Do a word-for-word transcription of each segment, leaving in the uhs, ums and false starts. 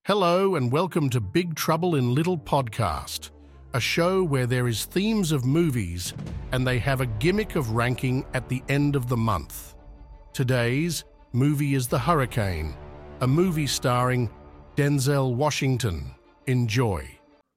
Hello and welcome to Big Trouble in Little Podcast, a show where there is themes of movies and they have a gimmick of ranking at the end of the month. Today's movie is The Hurricane, a movie starring Denzel Washington. Enjoy.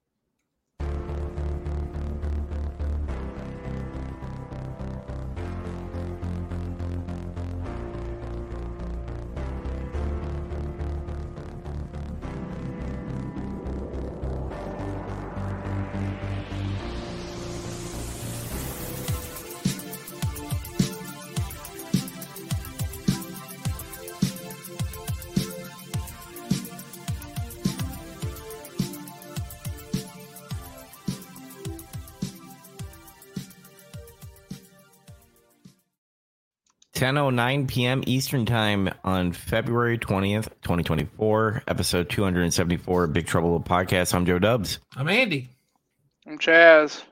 ten oh nine p.m. Eastern Time on February twentieth, twenty twenty-four, episode two seventy-four, Big Trouble in Little Podcast. I'm Joe Dubs. I'm Andy. I'm Chaz.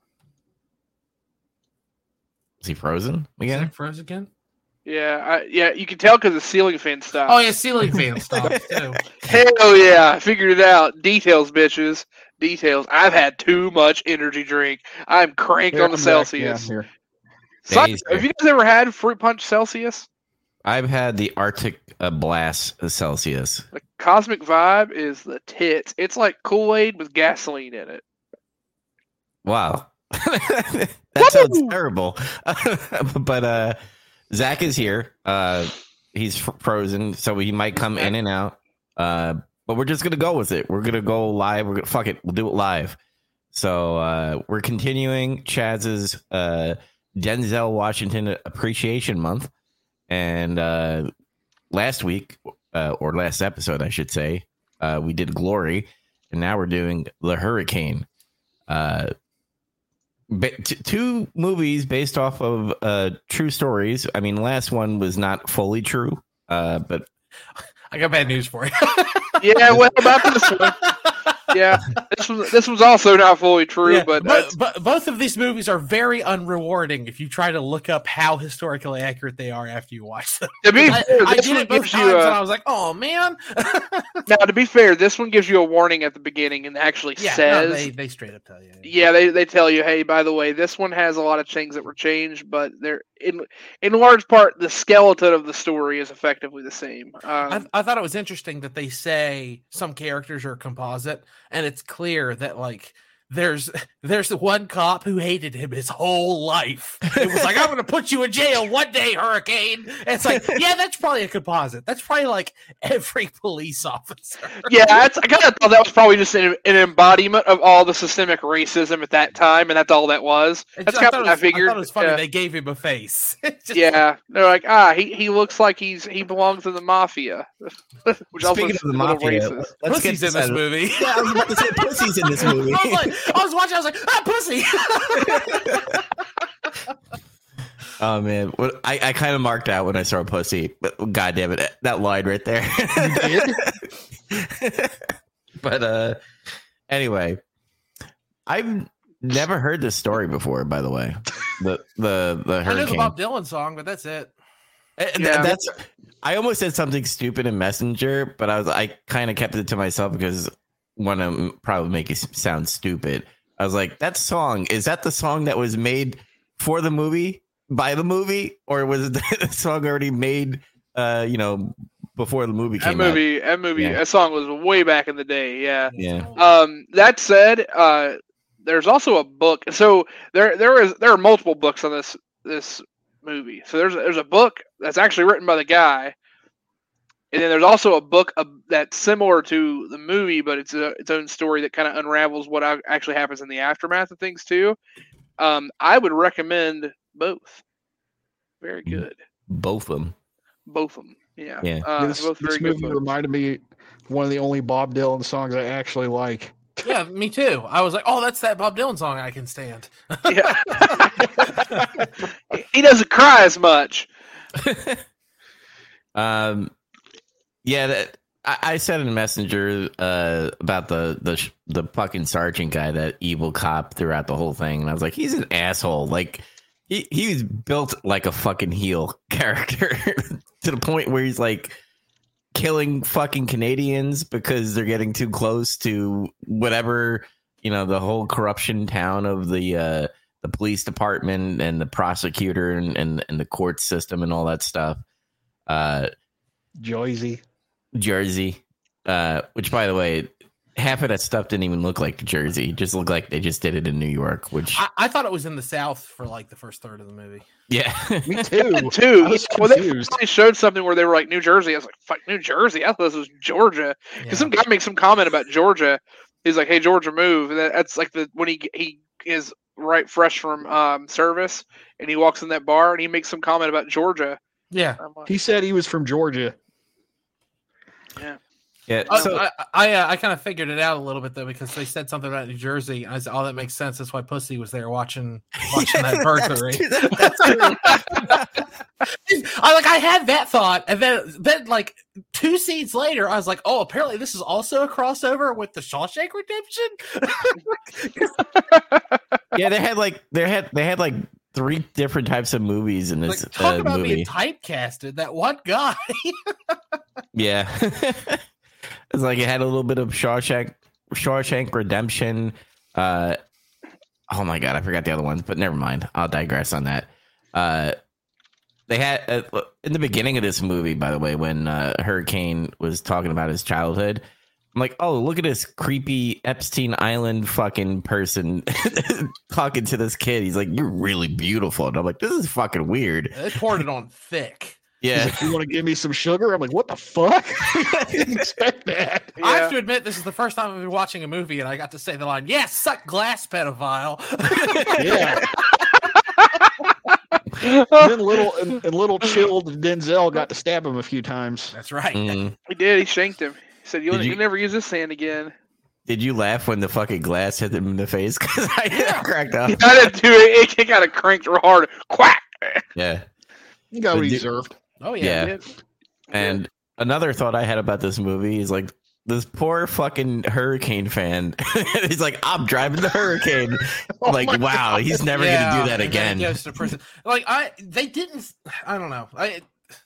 Is he frozen again? Is he frozen again? Yeah, I, yeah, you can tell because the ceiling fan stopped. Oh, yeah, ceiling fan stopped, too. Hell yeah, I figured it out. Details, bitches. Details. I've had too much energy drink. I'm cranked Here, on the I'm Celsius. back. Yeah, here. So, Days have you guys ever had Fruit Punch Celsius? I've had the Arctic uh, Blast Celsius. The Cosmic Vibe is the tits. It's like Kool-Aid with gasoline in it. Wow. that sounds terrible. But uh, Zach is here. Uh, he's f- frozen, so he might come in and out. Uh, but we're just going to go with it. We're going to go live. We're gonna, fuck it. We'll do it live. So uh, we're continuing Chaz's uh, Denzel Washington Appreciation Month. And uh, last week, uh, or last episode, I should say, uh, we did Glory. And now we're doing The Hurricane. Uh, Ba- t- two movies based off of uh, true stories. I mean, last one was not fully true, uh, but I got bad news for you. Yeah, well, about this one. Yeah, this was this was also not fully true, Yeah, but, but, that's, but both of these movies are very unrewarding if you try to look up how historically accurate they are after you watch them. to be I, fair, I this did one it both gives times, you and a, I was like, "Oh man!" now to be fair, this one gives you a warning at the beginning and actually yeah, says no, they they straight up tell you. Yeah, they, they tell you, hey, by the way, this one has a lot of things that were changed, but they're in in large part the skeleton of the story is effectively the same. Um, I, I thought it was interesting that they say some characters are composite, and it's clear that like there's there's the one cop who hated him his whole life. It was like, I'm gonna put you in jail one day, Hurricane. And it's like, yeah, that's probably a composite. That's probably like every police officer. yeah, that's, I kind of thought that was probably just an, an embodiment of all the systemic racism at that time, and that's all that was. That's I kind thought of it what I was- figured. I thought it was funny Yeah. they gave him a face. It's just- Yeah, they're like, ah, he, he looks like he's he belongs to the mafia, which also speaking is of the a little mafia, racist. let's get Pussy's in this out of- movie. Yeah, I was about to say Pussy's in this movie. I was like, I was watching, I was like, ah, pussy. Oh man, what I, I kind of marked out when I saw Pussy, but god damn it, that line right there. But uh, anyway, I've never heard this story before. By the way, the the the I know the hurricane. Bob Dylan song, but that's it. Uh, th- Yeah. That's. I almost said something stupid in Messenger, but I was I kind of kept it to myself because want to probably make it sound stupid. I was like, that song, is that the song that was made for the movie by the movie, or was the song already made? Uh, you know, before the movie That came movie, that movie, Yeah. that song was way back in the day. Yeah. out. Yeah. Um, that said, uh, there's also a book. So there, there is, there are multiple books on this this movie. So there's there's a book that's actually written by the guy, and then there's also a book uh, that's similar to the movie, but it's a, its own story that kind of unravels what ac- actually happens in the aftermath of things too. Um, I would recommend both. Very good, Both of them. both of them. Yeah. Yeah. Uh, this both this very good movie books. reminded me of one of the only Bob Dylan songs I actually like. Yeah, me too. I was like, oh, that's that Bob Dylan song I can stand. Yeah. He doesn't cry as much. Um, yeah, that, I, I said in Messenger uh, about the the sh- the fucking sergeant guy, that evil cop throughout the whole thing, and I was like, he's an asshole. Like he he's built like a fucking heel character to the point where he's like killing fucking Canadians because they're getting too close to whatever, you know, the whole corruption town of the uh, the police department and the prosecutor and, and, and the court system and all that stuff. Uh, Jersey. Jersey, uh, which, by the way, half of that stuff didn't even look like Jersey. It just looked like they just did it in New York, which I, I thought it was in the South for like the first third of the movie. yeah. Me too. Too. I was Well, they confused. finally showed something where they were like New Jersey. I was like, "Fuck, New Jersey!" I thought this was Georgia. Because Yeah. some guy makes some comment about Georgia. He's like, "Hey, Georgia, move." And that- that's like the when he he is right fresh from um, service, and he walks in that bar, and he makes some comment about Georgia. Yeah. I'm like, He said he was from Georgia. yeah. Yeah. Uh, So, I I, uh, I kind of figured it out a little bit though because they said something about New Jersey. And I said, "Oh, that makes sense. That's why Pussy was there watching watching that burglary." That's true. I like I had that thought, and then then like two scenes later, I was like, "Oh, apparently this is also a crossover with the Shawshank Redemption." yeah, they had like they had they had like three different types of movies in this Like, talk uh, about movie. being typecasted. That one guy. Yeah. It's like it had a little bit of Shawshank Shawshank Redemption. Uh oh my god, I forgot the other ones, but never mind. I'll digress on that. Uh they had uh, in the beginning of this movie, by the way, when uh, Hurricane was talking about his childhood, I'm like, oh, look at this creepy Epstein Island fucking person talking to this kid. He's like, you're really beautiful. And I'm like, this is fucking weird. They poured it on thick. He's Yeah. like, you want to give me some sugar? I'm like, what the fuck? I didn't expect that. I Yeah. have to admit, this is the first time I've been watching a movie, and I got to say the line, "Yes, suck glass, pedophile." Yeah. And then little and, and little chilled Denzel got to stab him a few times. That's right. Mm. He did. He shanked him. He said, "You'll, Did you- you'll never use this hand again." Did you laugh when the fucking glass hit him in the face? Because I Yeah. cracked up. I didn't do it. It got cranked real hard. Quack. Yeah. You got But what he do- deserved. Oh Yeah. yeah. And another thought I had about this movie is like this poor fucking Hurricane fan. He's like, I'm driving the Hurricane. Oh like, my wow, God. he's never Yeah, gonna do that and then he again. goes to prison. Like I, they didn't. I don't know. I,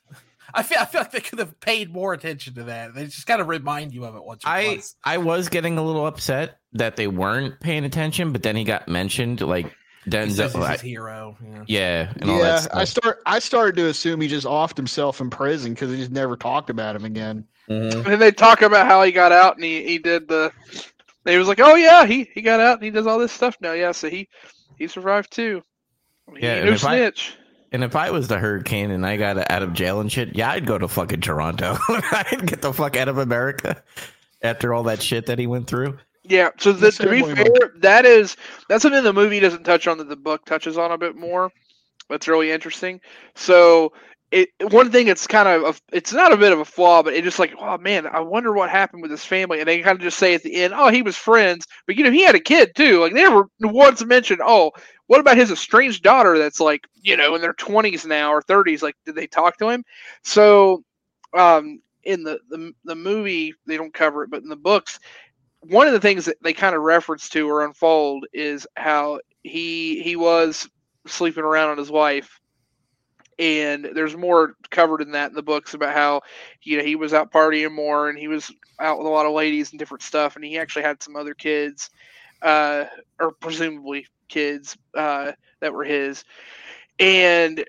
I feel. I feel like they could have paid more attention to that. They just got to remind you of it once or I twice. I was getting a little upset that they weren't paying attention, but then he got mentioned like He says Denzel. he's like, his hero. Yeah. yeah, and all that Yeah, stuff. I start. I started to assume he just offed himself in prison because he just never talked about him again. Mhm. And they talk about how he got out and he, he did the. He was like, "Oh yeah, he, he got out and he does all this stuff now." Yeah, so he he survived too. He Yeah, ain't and no if I- snitch. And if I was the Hurricane and I got out of jail and shit, yeah, I'd go to fucking Toronto. I'd get the fuck out of America after all that shit that he went through. Yeah. So the, The to be same way fair, that is that's something the movie doesn't touch on that the book touches on a bit more. That's really interesting. So it one thing it's kind of a, it's not a bit of a flaw, but it just like, oh man, I wonder what happened with his family. And they kind of just say at the end, oh, he was friends, but you know he had a kid too. Like they never once mentioned, oh, what about his estranged daughter that's like you know in their twenties now or thirties? Like did they talk to him? So um, in the, the the movie they don't cover it, but in the books, one of the things that they kind of reference to or unfold is how he he was sleeping around on his wife, and there's more covered in that in the books about how you know he was out partying more and he was out with a lot of ladies and different stuff, and he actually had some other kids, uh, or presumably kids uh, that were his, and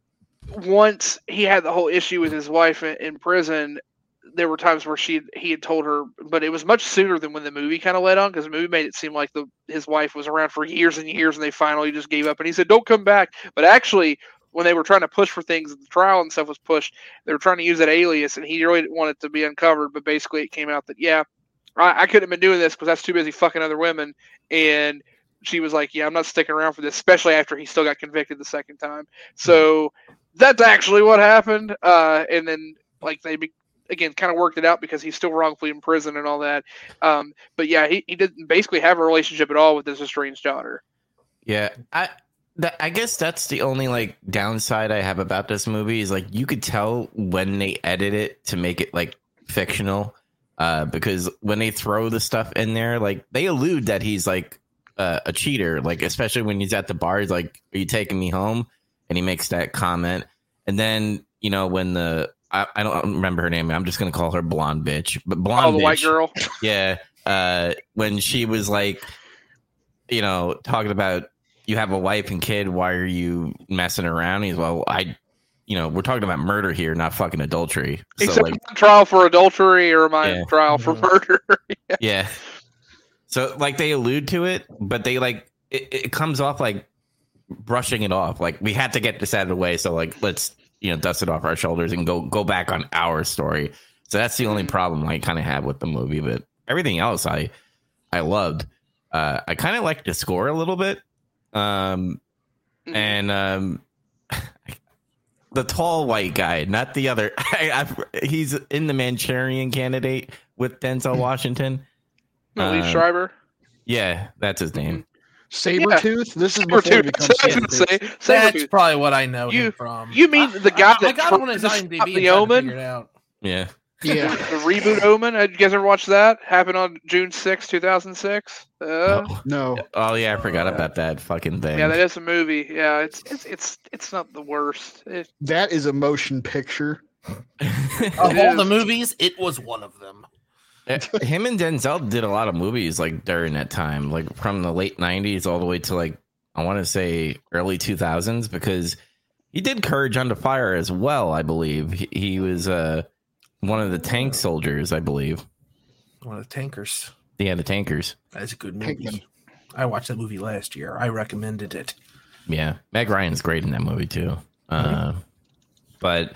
once he had the whole issue with his wife in, in prison. There were times where she he had told her, but it was much sooner than when the movie kind of led on because the movie made it seem like the his wife was around for years and years and they finally just gave up and he said don't come back. But actually, when they were trying to push for things, the trial and stuff was pushed. They were trying to use that alias and he really didn't want it to be uncovered. But basically, it came out that yeah, I, I couldn't have been doing this because I was too busy fucking other women. And she was like, yeah, I'm not sticking around for this, especially after he still got convicted the second time. So that's actually what happened. Uh, and then like they. Be- Again, kind of worked it out because he's still wrongfully in prison and all that. Um, but yeah, he, he didn't basically have a relationship at all with his estranged daughter. Yeah, I that, I guess that's the only like downside I have about this movie is like you could tell when they edit it to make it like fictional, uh, because when they throw the stuff in there, like they allude that he's like uh, a cheater, like especially when he's at the bar, he's like, "Are you taking me home?" And he makes that comment, and then you know when the I, I don't remember her name. I'm just gonna call her blonde bitch. But blonde Oh, the bitch, white girl. Yeah. Uh, when she was like, you know, talking about you have a wife and kid, why are you messing around? He's well, I, you know, we're talking about murder here, not fucking adultery. So Except like, trial for adultery or my Yeah. trial for Yeah. murder. Yeah. yeah. So like they allude to it, but they like it, it comes off like brushing it off. Like we had to get this out of the way, so like let's you know dust it off our shoulders and go go back on our story. So that's the only problem I kind of have with the movie, but everything else I I loved. Uh, I kind of liked the score a little bit, um, Mhm. and um, the tall white guy, not the other. I, I, he's in the Manchurian Candidate with Denzel Washington. No, Lee Uh, Schreiber. Yeah, that's his name. Sabretooth? This is Or before he two. becomes I was gonna say, That's Sabretooth. probably what I know You- him from. you mean I- the guy I, I that got him on his just IMDb stopped and The tried to Omen? figure it out. Yeah. Yeah. The reboot Omen. Did you guys ever watch that? Happened on June sixth, two thousand six. Uh, Oh. No. Oh yeah, I forgot about that fucking thing. yeah, that is a movie. Yeah, it's it's it's it's not the worst. It, That is a motion picture. Of It all the is. movies, it was one of them. Him and Denzel did a lot of movies like during that time, like from the late nineties all the way to like I want to say early two thousands, because he did Courage Under Fire as well. I believe he, he was uh, one of the tank soldiers. I believe. One of the tankers. Yeah, the tankers. That's a good Pinkman. movie. I watched that movie last year. I recommended it. Yeah, Meg Ryan's great in that movie too. Uh, but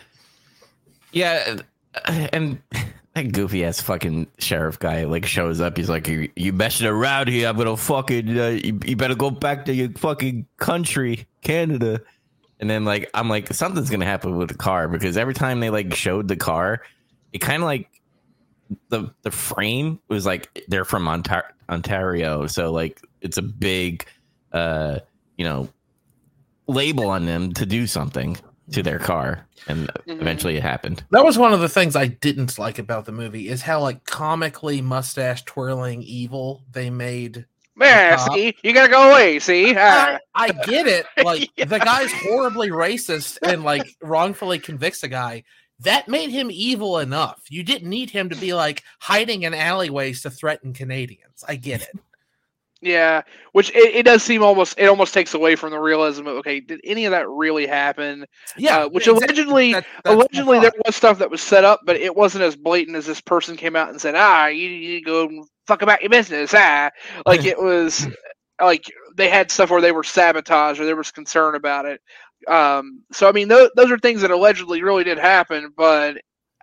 yeah, and that goofy ass fucking sheriff guy like shows up. He's like, "You, you messing around here? I'm gonna fucking. Uh, you, you better go back to your fucking country, Canada." And then like I'm like, something's gonna happen with the car, because every time they like showed the car, it kind of like the the frame was like they're from Ontar- Ontario, so like it's a big, uh, you know, label on them to do something to their car, and Mhm. eventually it happened. That was one of the things I didn't like about the movie is how like comically mustache twirling evil they made. man, Uh-huh. see, you gotta go away. See, I, ah. I get it. Like Yeah. the guy's horribly racist and like wrongfully convicts a guy. That made him evil enough. You didn't need him to be like hiding in alleyways to threaten Canadians. I get it. Yeah, which it, it does seem almost it almost takes away from the realism of okay, did any of that really happen? Yeah, Uh, which exactly. allegedly That- that's my allegedly there thought. was stuff that was set up, but it wasn't as blatant as this person came out and said, ah, you, you need to go and fuck about your business. Ah, like it was like they had stuff where they were sabotaged or there was concern about it. Um, so I mean, those those are things that allegedly really did happen, but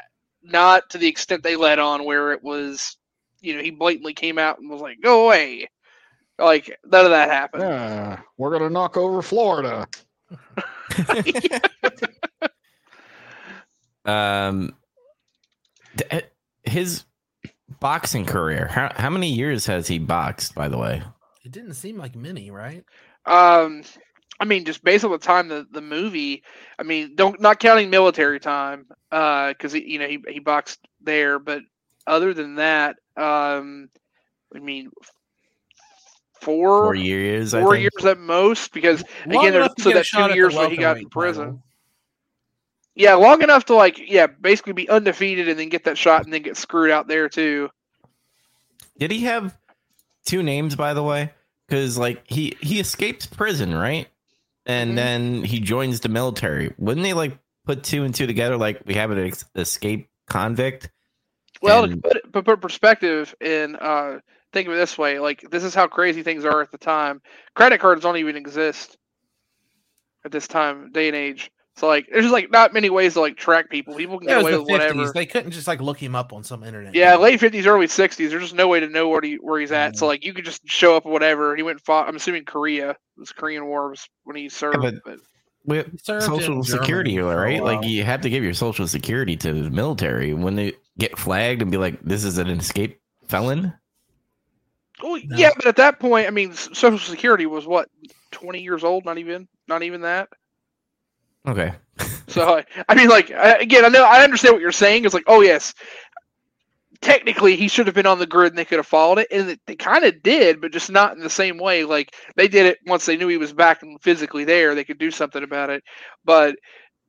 not to the extent they let on, where it was, you know, he blatantly came out and was like, go away. Like none of that happened. Yeah. We're gonna knock over Florida. Um, th- his boxing career. How how many years has he boxed? By the way, It didn't seem like many, right? Um, I mean, just based on the time the the movie. I mean, don't not counting military time, uh, because you know he he boxed there. But other than that, um, I mean, four four years. I four think. years at most. Because Long again, there's enough to also get a that shot at two the years where he got in welterweight prison. title. Yeah, long enough to like yeah, basically be undefeated and then get that shot and then get screwed out there too. Did he have two names, by the way? Because like he he escaped prison, right? And Mhm. then he joins the military. Wouldn't they like put two and two together? Like we have an ex- escape convict. Well, And- to put, it- to put perspective in, uh, think of it this way: like this is how crazy things are at the time. Credit cards don't even exist at this time, day and age. So like, there's just like not many ways to like track people. People can It get was away the with whatever. fifties. They couldn't just like look him up on some internet. Yeah, thing. late fifties, early sixties. There's just no way to know where he where he's at. So like, you could just show up or whatever. He went and fought. I'm assuming Korea. It was Korean War was when he served. but- but We- He served social in security, Germany for a right? Like while. you have to give your social security to the military when they get flagged and be like, "This is an escape felon." oh No. yeah, but at that point, I mean, s- Social Security was what twenty years old. Not even, not even that. Okay. So I- I mean, like I, again, I know I understand what you're saying. It's like, oh yes, technically he should have been on the grid and they could have followed it, and they kind of did, but just not in the same way. Like they did it once they knew he was back and physically there, they could do something about it. But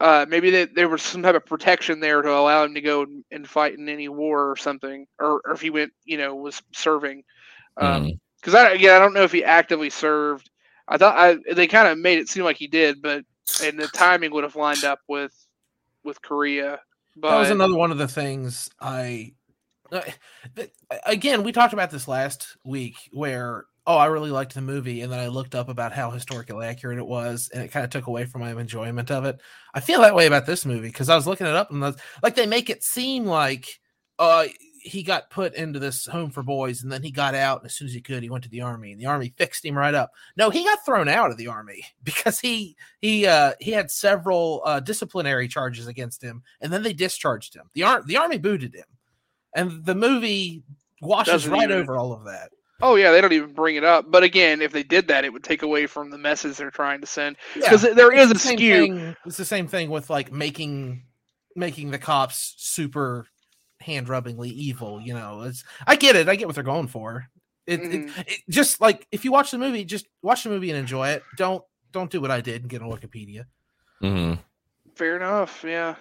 uh, maybe they, there was some type of protection there to allow him to go and, and fight in any war or something, or, or if he went, you know, was serving. Um, Mm. Because I again, I don't know if he actively served. I thought I they kind of made it seem like he did, but and the timing would have lined up with with Korea. But That was another one of the things I. Uh, th- again, we talked about this last week, where oh, I really liked the movie, and then I looked up about how historically accurate it was, and it kind of took away from my enjoyment of it. I feel that way about this movie because I was looking it up, and was, like they make it seem like uh he got put into this home for boys, and then he got out, and as soon as he could, he went to the army, and the army fixed him right up. No, he got thrown out of the army because he he uh, he had several uh, disciplinary charges against him, and then they discharged him. The ar- the army booted him, and the movie washes Doesn't right even- over all of that. oh yeah, they don't even bring it up. But again, if they did that, it would take away from the message they're trying to send. Yeah, Because there is it's a the same skew. thing- It's the same thing with like making making the cops super hand-rubbingly evil. You know, it's I get it. I get what they're going for. It, Mhm. it, it just like if you watch the movie, just watch the movie and enjoy it. Don't don't do what I did and get on Wikipedia. Mm. Fair enough. Yeah.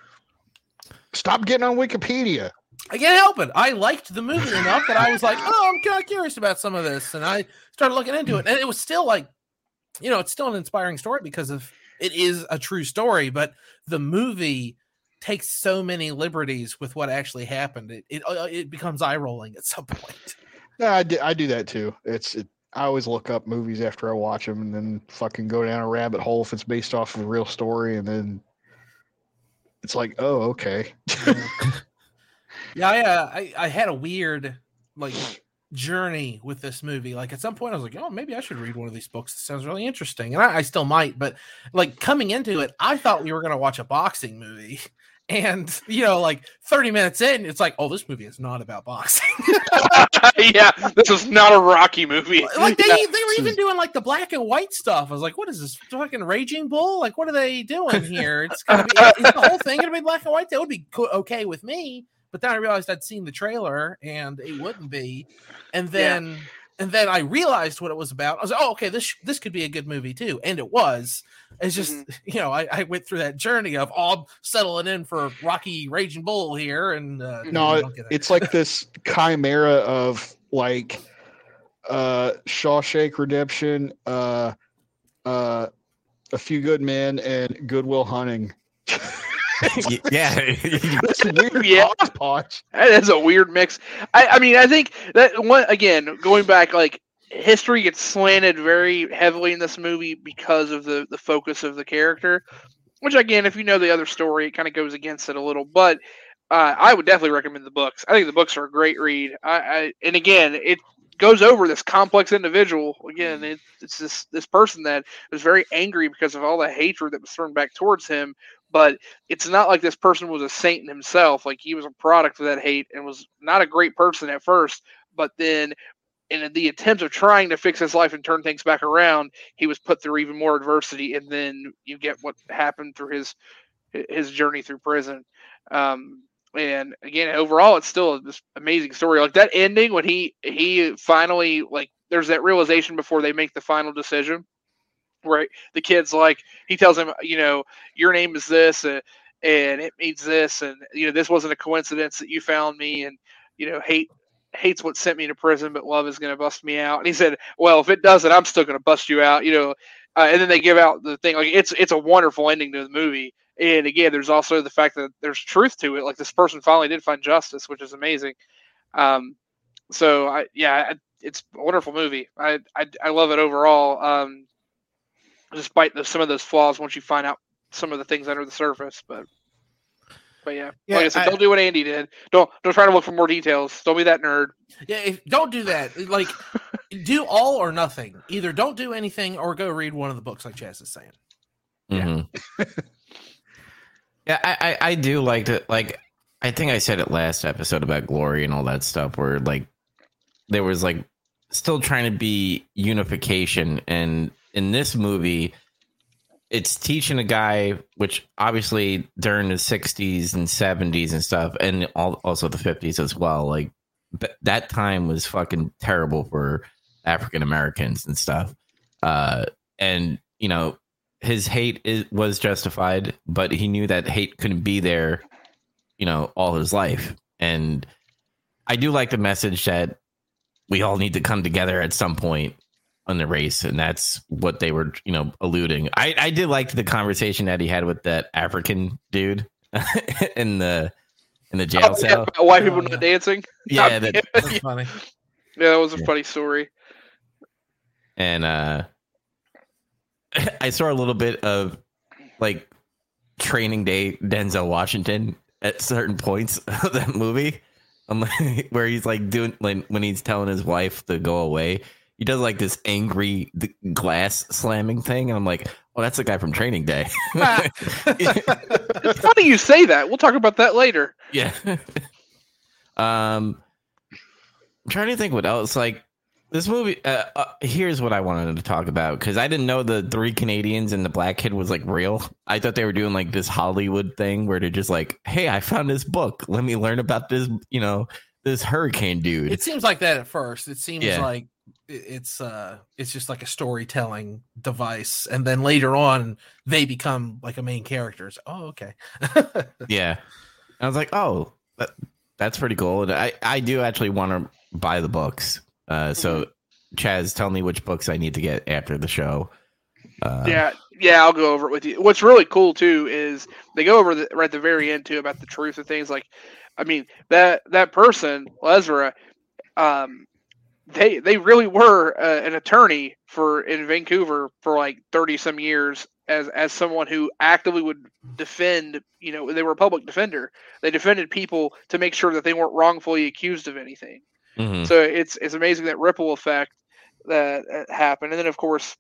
Stop getting on Wikipedia. I can't help it. I liked the movie enough that I was like, oh, I'm kind of curious about some of this, and I started looking into it, and it was still like, you know, it's still an inspiring story because of it is a true story, but the movie takes so many liberties with what actually happened. It it, uh, it becomes eye rolling at some point. Yeah, I do, I do that too. It's it, I always look up movies after I watch them and then fucking go down a rabbit hole if it's based off of a real story, and then it's like, oh, okay. Yeah, I, uh, I I had a weird like journey with this movie. Like at some point, I was like, oh, maybe I should read one of these books. It sounds really interesting, and I, I still might. But like coming into it, I thought we were gonna watch a boxing movie, and you know, like thirty minutes in, it's like, oh, this movie is not about boxing. yeah, this is not a Rocky movie. Like they Yeah. they were even doing like the black and white stuff. I was like, what is this fucking Raging Bull? Like, what are they doing here? It's gonna be is the whole thing gonna be black and white? That would be co- okay with me. But then I realized I'd seen the trailer and it wouldn't be. And then and then I realized what it was about. I was like, oh, okay, this this could be a good movie too. And it was. It's just, Mhm. you know, I, I went through that journey of oh, I'm settling in for Rocky Raging Bull here. And uh, No, you it, don't get it. it's like this chimera of like uh Shawshank Redemption, uh uh A Few Good Men, and Goodwill Hunting. Yeah. That's weird. Yeah. Hodgepodge. That is a weird mix. I, I mean, I think that one again, going back, like history gets slanted very heavily in this movie because of the the focus of the character. Which again, if you know the other story, it kind of goes against it a little. But uh, I would definitely recommend the books. I think the books are a great read. I, I and again, it goes over this complex individual. Again, it, it's this this person that was very angry because of all the hatred that was thrown back towards him. But it's not like this person was a saint in himself. Like he was a product of that hate and was not a great person at first. But then in the attempt of trying to fix his life and turn things back around, he was put through even more adversity. And then you get what happened through his his journey through prison. Um, and again, overall, it's still this amazing story. Like that ending when he he finally, like, there's that realization before they make the final decision. Right, the kid's like, he tells him, you know, your name is this, uh, and it means this, and you know, this wasn't a coincidence that you found me, and you know, hate hates what sent me to prison, but love is going to bust me out. And he said, well, if it doesn't, I'm still going to bust you out, you know. Uh, and then they give out the thing, like it's it's a wonderful ending to the movie. And again, there's also the fact that there's truth to it. Like this person finally did find justice, which is amazing. Um, so I yeah, it's a wonderful movie. I I, I love it overall. Um. Despite the, some of those flaws, once you find out some of the things under the surface, but but yeah, Yeah, like I said, I- don't do what Andy did. Don't don't try to look for more details. Don't be that nerd. Yeah, if, don't do that. Like, do all or nothing. Either don't do anything or go read one of the books, like Chaz is saying. Mhm. Yeah, I, I, I do like to, like, I think I said it last episode about glory and all that stuff, where like there was like still trying to be unification, and in this movie, it's teaching a guy, which obviously during the sixties and seventies and stuff, and all, also the fifties as well, like th- that time was fucking terrible for African Americans and stuff. Uh, and, you know, his hate is, was justified, but he knew that hate couldn't be there, you know, all his life. And I do like the message that we all need to come together at some point on the race, and that's what they were, you know, alluding. I, I did like the conversation that he had with that African dude in the in the jail Oh, yeah, cell. about white people Oh, not yeah. dancing. Yeah, that, That's funny. Yeah, that was a Yeah. funny story. and uh, I saw a little bit of like Training Day Denzel Washington at certain points of that movie. I'm like, where he's like doing like when he's telling his wife to go away. He does like this angry th- glass slamming thing, and I'm like, "Oh, that's the guy from Training Day." It's funny you say that. We'll talk about that later. Yeah. um, I'm trying to think what else. Like this movie. Uh, uh, here's what I wanted to talk about, because I didn't know the three Canadians and the black kid was like real. I thought they were doing like this Hollywood thing where they're just like, "Hey, I found this book. Let me learn about this." You know, this hurricane dude. It seems like that at first. It seems Yeah. like it- it's uh it's just like a storytelling device, and then later on they become like a main characters. Oh, okay. Yeah. I was like, oh, that, that's pretty cool. And I, I do actually want to buy the books. Uh, so, Chaz, tell me which books I need to get after the show. Uh, Yeah, yeah, I'll go over it with you. What's really cool too is they go over the, right at the very end too about the truth of things. Like, I mean that that person, Lesra, um, they they really were uh, an attorney for in Vancouver for like thirty some years as as someone who actively would defend. You know, they were a public defender. They defended people to make sure that they weren't wrongfully accused of anything. mhm. So it's it's amazing that ripple effect that uh, happened. And then of course,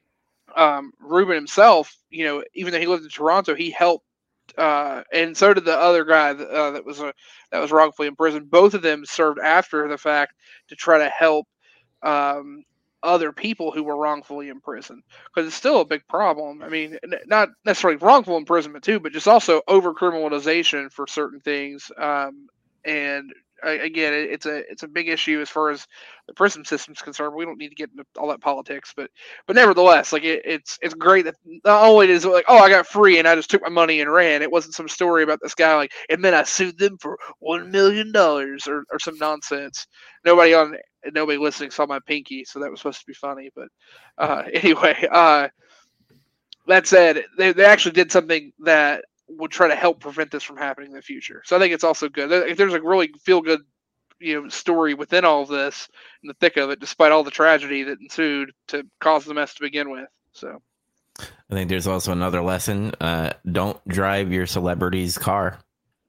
um, Ruben himself, you know, even though he lived in Toronto, he helped, uh, and so did the other guy that, uh, that was uh, that was wrongfully imprisoned. Both of them served after the fact to try to help um, other people who were wrongfully imprisoned, because it's still a big problem. I mean, n- not necessarily wrongful imprisonment too, but just also over criminalization for certain things. Um, and I, again, it, it's a it's a big issue as far as the prison system is concerned. We don't need to get into all that politics, but but nevertheless, like it, it's it's great that not only is it like, oh, I got free and I just took my money and ran. It wasn't some story about this guy like, and then I sued them for one million dollars or or some nonsense. Nobody on nobody listening saw my pinky, so that was supposed to be funny. But uh, anyway, uh, that said, they they actually did something that would try to help prevent this from happening in the future. So I think it's also good. If there's a really feel good, you know, story within all of this, in the thick of it, despite all the tragedy that ensued to cause the mess to begin with. So I think there's also another lesson. Uh, don't drive your celebrity's car.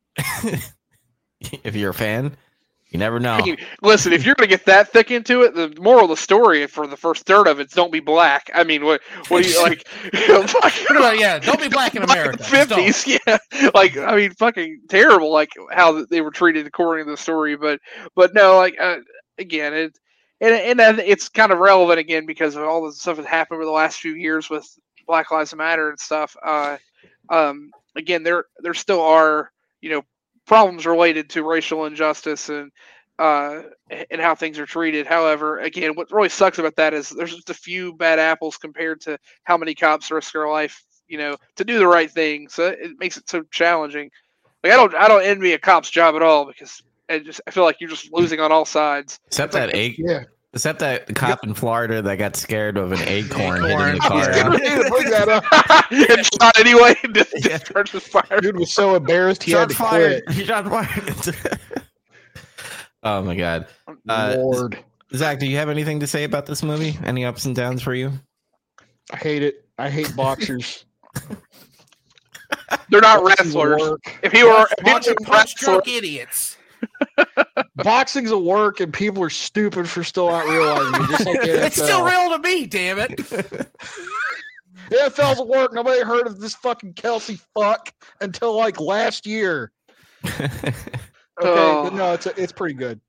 If you're a fan, you never know. I mean, listen, if you're going to get that thick into it, the moral of the story for the first third of it's don't be black. I mean, what what do you like? You know, fucking- What about, yeah, don't be black in America. Just don't. fifties, yeah. Like, I mean, fucking terrible, like how they were treated according to the story. But, but no, like, uh, again, it, and and I think it's kind of relevant again because of all the stuff that happened over the last few years with Black Lives Matter and stuff. Uh, um, again, there there still are, you know, problems related to racial injustice and uh, and how things are treated. However, again, what really sucks about that is there's just a few bad apples compared to how many cops risk their life, you know, to do the right thing. So it makes it so challenging. Like I don't, I don't envy a cop's job at all because I just, I feel like you're just losing on all sides. Except that egg. Yeah. Except that cop in Florida that got scared of an acorn hitting the Acorn. car. I was getting ready to bring that up. And shot anyway. And just Yeah. discharged his fire. Dude was so embarrassed he had Shots to fired. quit. He shot fired. Oh my god. Uh, Lord, Zach, do you have anything to say about this movie? Any ups and downs for you? I hate it. I hate boxers. They're not Boxing's a wrestlers. work. If he were, if he Punch, was a punch wrestler, drunk idiots. Boxing's a work, and people are stupid for still not realizing it. Just like the N F L. It's still real to me, damn it. The N F L's a work. Nobody heard of this fucking Kelsey fuck until like last year. Okay, Oh. but no, it's a, it's pretty good.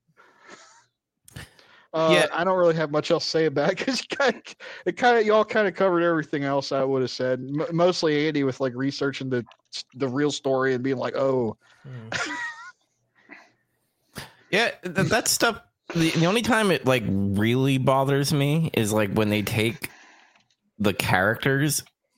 Uh, Yeah. I don't really have much else to say about it because kind of, it kind of y'all kind of covered everything else I would have said. M- mostly Andy with like researching the the real story and being like, oh, Yeah, th- that stuff. The, the only time it like really bothers me is like when they take the characters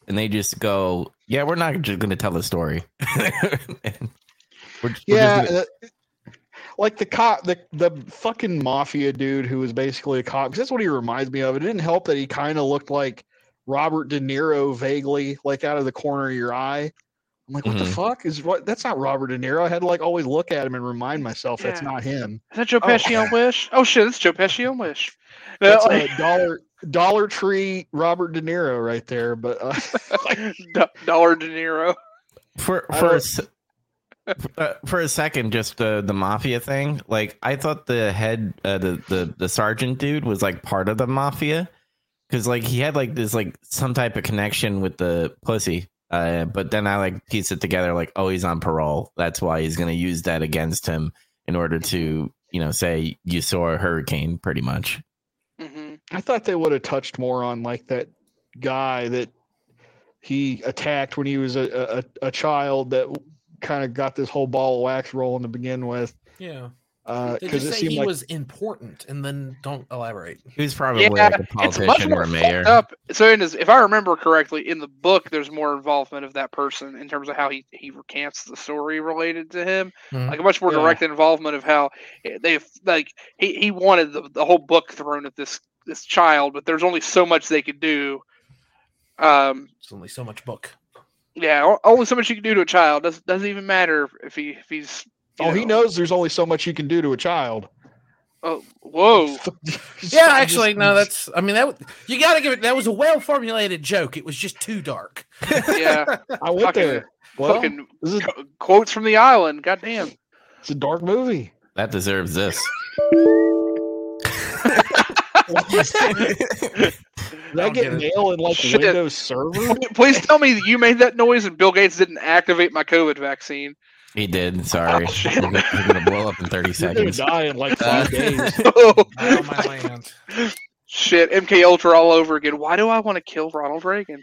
and they just go, "Yeah, we're not just going to tell the story." we're, Yeah, we're just uh, like the cop, the the fucking mafia dude who was basically a cop. 'Cause that's what he reminds me of. It didn't help that he kind of looked like Robert De Niro vaguely, like out of the corner of your eye. I'm like, what Mhm. the fuck is what? That's not Robert De Niro. I had to like always look at him and remind myself that's Yeah. not him. Is that Joe Oh. Pesci on Wish? Oh shit, it's Joe Pesci on Wish. No, That's like- a dollar Dollar Tree Robert De Niro right there. But uh, Do- Dollar De Niro. for I for a, don't- s- uh, for a second, just the the mafia thing. Like I thought the head, uh, the the the sergeant dude was like part of the mafia because like he had like this like some type of connection with the pussy. Uh, but then I like piece it together like, oh, he's on parole. That's why he's going to use that against him in order to, you know, say you saw a hurricane, pretty much. hmm I thought they would have touched more on like that guy that he attacked when he was a a, a child that kind of got this whole ball of wax rolling to begin with. Yeah. Uh, They because just it say seemed he like was important and then don't elaborate. He was probably Yeah, like a it's much politician or more a mayor. fucked up. So, in his, if I remember correctly, in the book, there's more involvement of that person in terms of how he, he recants the story related to him. Mhm. Like a much more Yeah. direct involvement of how they like he, he wanted the, the whole book thrown at this this child, but there's only so much they could do. Um, It's only so much book. yeah, o- only so much you can do to a child. Doesn't doesn't even matter if he if he's. you oh, he know- knows there's only so much you can do to a child. Oh, whoa! Yeah, actually, no. That's. I mean, that w- you got to give it. That was a well formulated joke. It was just too dark. Yeah, I went fucking- there. Well, fucking this is qu- quotes from the island. Goddamn. it's a dark movie. That deserves this. Did I don't get get it. mail in like Shit. Windows Server? Please tell me that you made that noise and Bill Gates didn't activate my COVID vaccine. He did. Sorry. Oh, He's shit. gonna, he's gonna blow up in thirty You're gonna seconds. die in like five days. Oh, Out of my land. shit, M K Ultra all over again. Why do I want to kill Ronald Reagan?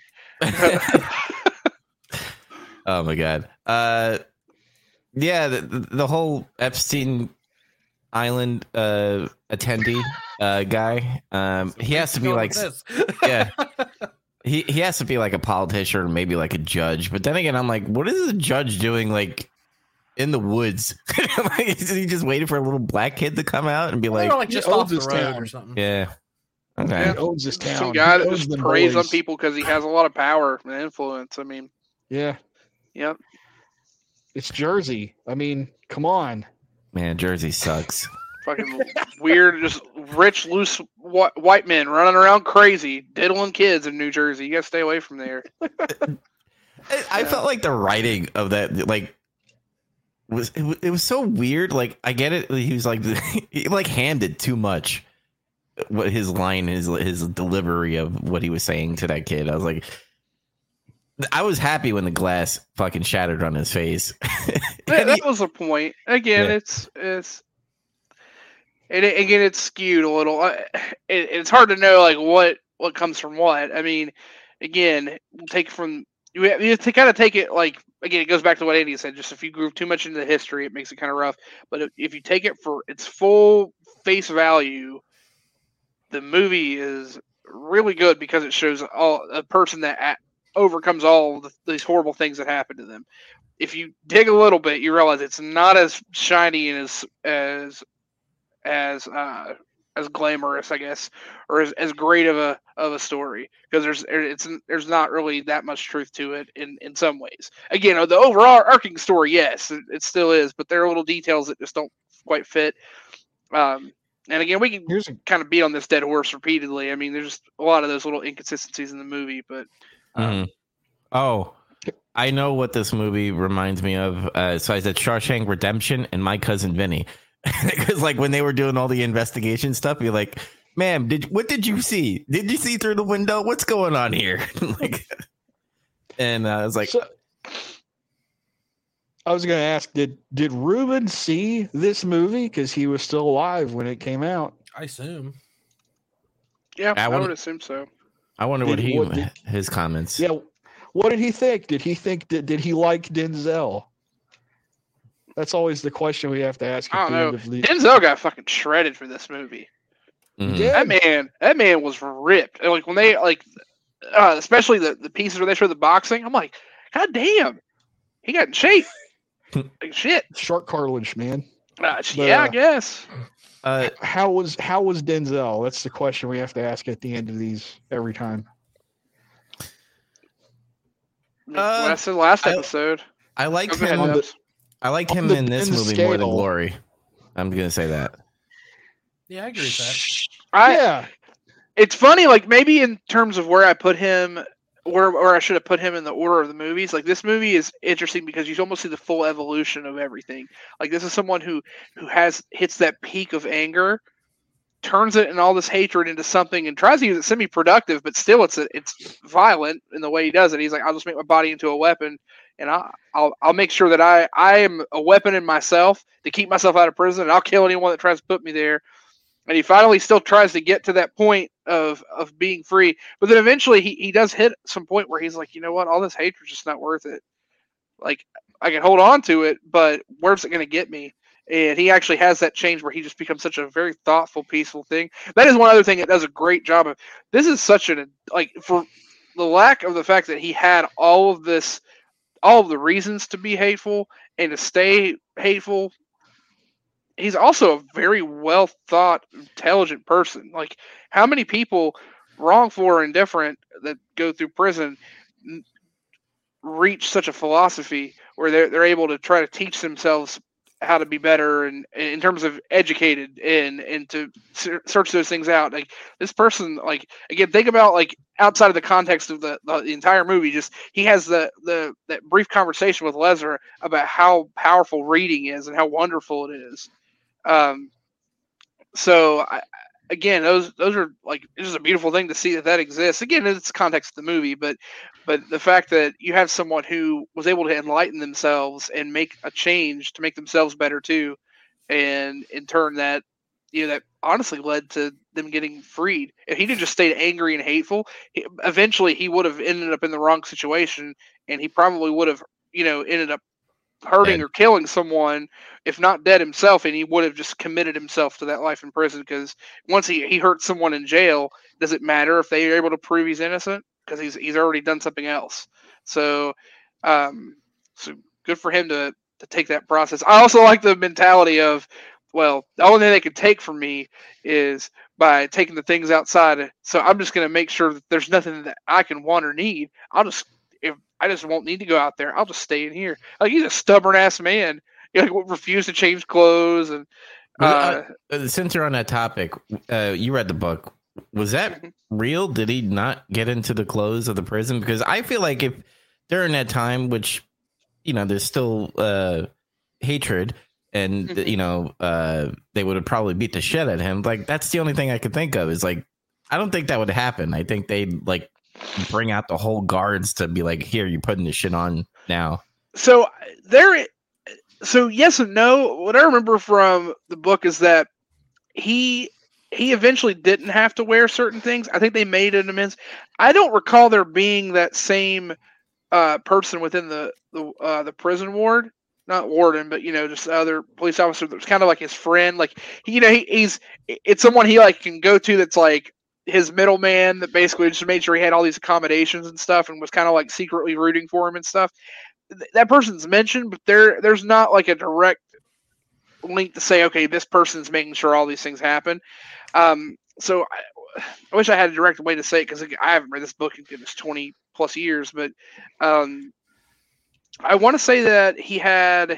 Oh my god. Uh, yeah, the, the the whole Epstein Island uh attendee uh guy. Um, he has to be Go like, with this. yeah, he he has to be like a politician or maybe like a judge. But then again, I'm like, what is the judge doing like in the woods? Like, is he just waiting for a little black kid to come out and be Well, like, like just he off owns the this road town. or something. yeah, okay, Yeah. He owns this town. Some guy He that owns just them preys on boys. people because he has a lot of power and influence. I mean, Yeah, yep. it's Jersey. I mean, come on. man, Jersey sucks. Fucking weird, just rich, loose whi- white men running around crazy, diddling kids in New Jersey. You gotta stay away from there. I, I felt like the writing of that, like, was it, wa- it was so weird. Like, I get it. He was like, he like handed too much. What his line, his his delivery of what he was saying to that kid. I was like, I was happy when the glass fucking shattered on his face. That, And that he- was a point. Again, Yeah. it's it's. And it, again, it's skewed a little. I- It, it's hard to know like what what comes from what. I mean, again, take from you have, you have to kind of take it like again. It goes back to what Andy said. Just if you groove too much into the history, it makes it kind of rough. But if, if you take it for its full face value, the movie is really good because it shows all a person that a- overcomes all the, these horrible things that happen to them. If you dig a little bit, you realize it's not as shiny and as as as uh, as glamorous, I guess, or as, as great of a of a story because there's it's there's not really that much truth to it in, in some ways. Again, the overall arcing story, yes, it, it still is, but there are little details that just don't quite fit. Um, and again, we can Here's a kind of beat on this dead horse repeatedly. I mean, there's just a lot of those little inconsistencies in the movie, but Mhm. Oh, I know what this movie reminds me of. Uh, so I said Shawshank Redemption and My Cousin Vinny, because like when they were doing all the investigation stuff, you're like, "Ma'am, did what did you see? Did you see through the window? What's going on here?" Like, and uh, I was like, So- I was going to ask, did did Ruben see this movie because he was still alive when it came out? I assume. yeah, I I, wanna- would assume so. "I wonder what Did- he what did- his comments." Yeah. What did he think? Did he think that did he like Denzel? That's always the question we have to ask. I at don't the know. end of the- Denzel got fucking shredded for this movie. Mhm. Yeah. That man, that man was ripped. And, like when they like, uh, especially the, the pieces where they show the boxing. I'm like, God damn, he got in shape. Like, shit. Shark cartilage, man. Uh, But, yeah, I uh, guess. Uh, How was how was Denzel? That's the question we have to ask at the end of these every time. I mean, Uh, what I said last I- episode. I liked Oh, go ahead, him. Dubs. I like on him the in this Ben movie more than scale- Glory. I'm gonna say that. Yeah, I agree with that. I, yeah, It's funny, like maybe in terms of where I put him, where where I should have put him in the order of the movies. Like this movie is interesting because you almost see the full evolution of everything. Like this is someone who who has hits that peak of anger, turns it and all this hatred into something, and tries to use it semi-productive, but still it's a, it's violent in the way he does it. He's like, I'll just make my body into a weapon, and I, I'll I'll make sure that I I am a weapon in myself to keep myself out of prison, and I'll kill anyone that tries to put me there. And he finally still tries to get to that point of of being free, but then eventually he, he does hit some point where he's like, you know what, all this hatred's just not worth it. Like I can hold on to it, but where's it going to get me? And he actually has that change where he just becomes such a very thoughtful, peaceful thing. That is one other thing it does a great job of. This is such an like for the lack of the fact that he had all of this, all of the reasons to be hateful and to stay hateful. He's also a very well thought, intelligent person. Like, how many people, wrongful or indifferent, that go through prison n- reach such a philosophy where they're, they're able to try to teach themselves how to be better and, in terms of educated and and to ser- search those things out. Like this person, like again, think about like outside of the context of the, the, the entire movie. Just he has the the that brief conversation with Lesnar about how powerful reading is and how wonderful it is. Um, so I, again, those those are like it's just a beautiful thing to see that that exists. Again, it's the context of the movie, but but the fact that you have someone who was able to enlighten themselves and make a change to make themselves better too, and in turn that you know that honestly led to them getting freed. If he didn't just stayed angry and hateful, he, eventually he would have ended up in the wrong situation, and he probably would have you know ended up hurting Dead. or killing someone, if not dead himself, and he would have just committed himself to that life in prison. Because once he, he hurt someone in jail, does it matter if they are able to prove he's innocent? Because he's he's already done something else. So, um, so good for him to to take that process. I also like the mentality of, well, the only thing they can take from me is by taking the things outside. So I'm just going to make sure that there's nothing that I can want or need. I'll just if I just won't need to go out there. I'll just stay in here. Like he's a stubborn ass man. He like refuse to change clothes and. Uh, uh, since you're on that topic, uh, you read the book. Was that Mhm. real? Did he not get into the clothes of the prison? Because I feel like if during that time, which you know, there's still uh, hatred, and Mhm. you know, uh, they would have probably beat the shit out of him. Like that's the only thing I could think of. Is like, I don't think that would happen. I think they'd like bring out the whole guards to be like, here, you're putting this shit on now. so there. So yes and no. What I remember from the book is that he he eventually didn't have to wear certain things. I think they made an amends. I don't recall there being that same uh, person within the the uh, the prison ward, not warden, but you know, just the other police officer that was kind of like his friend. Like you know, he, he's it's someone he like can go to that's like his middleman that basically just made sure he had all these accommodations and stuff and was kind of like secretly rooting for him and stuff. That person's mentioned, but there there's not like a direct link to say, okay, this person's making sure all these things happen. Um, so I, I wish I had a direct way to say it because I haven't read this book in goodness twenty plus years, but um, I want to say that he had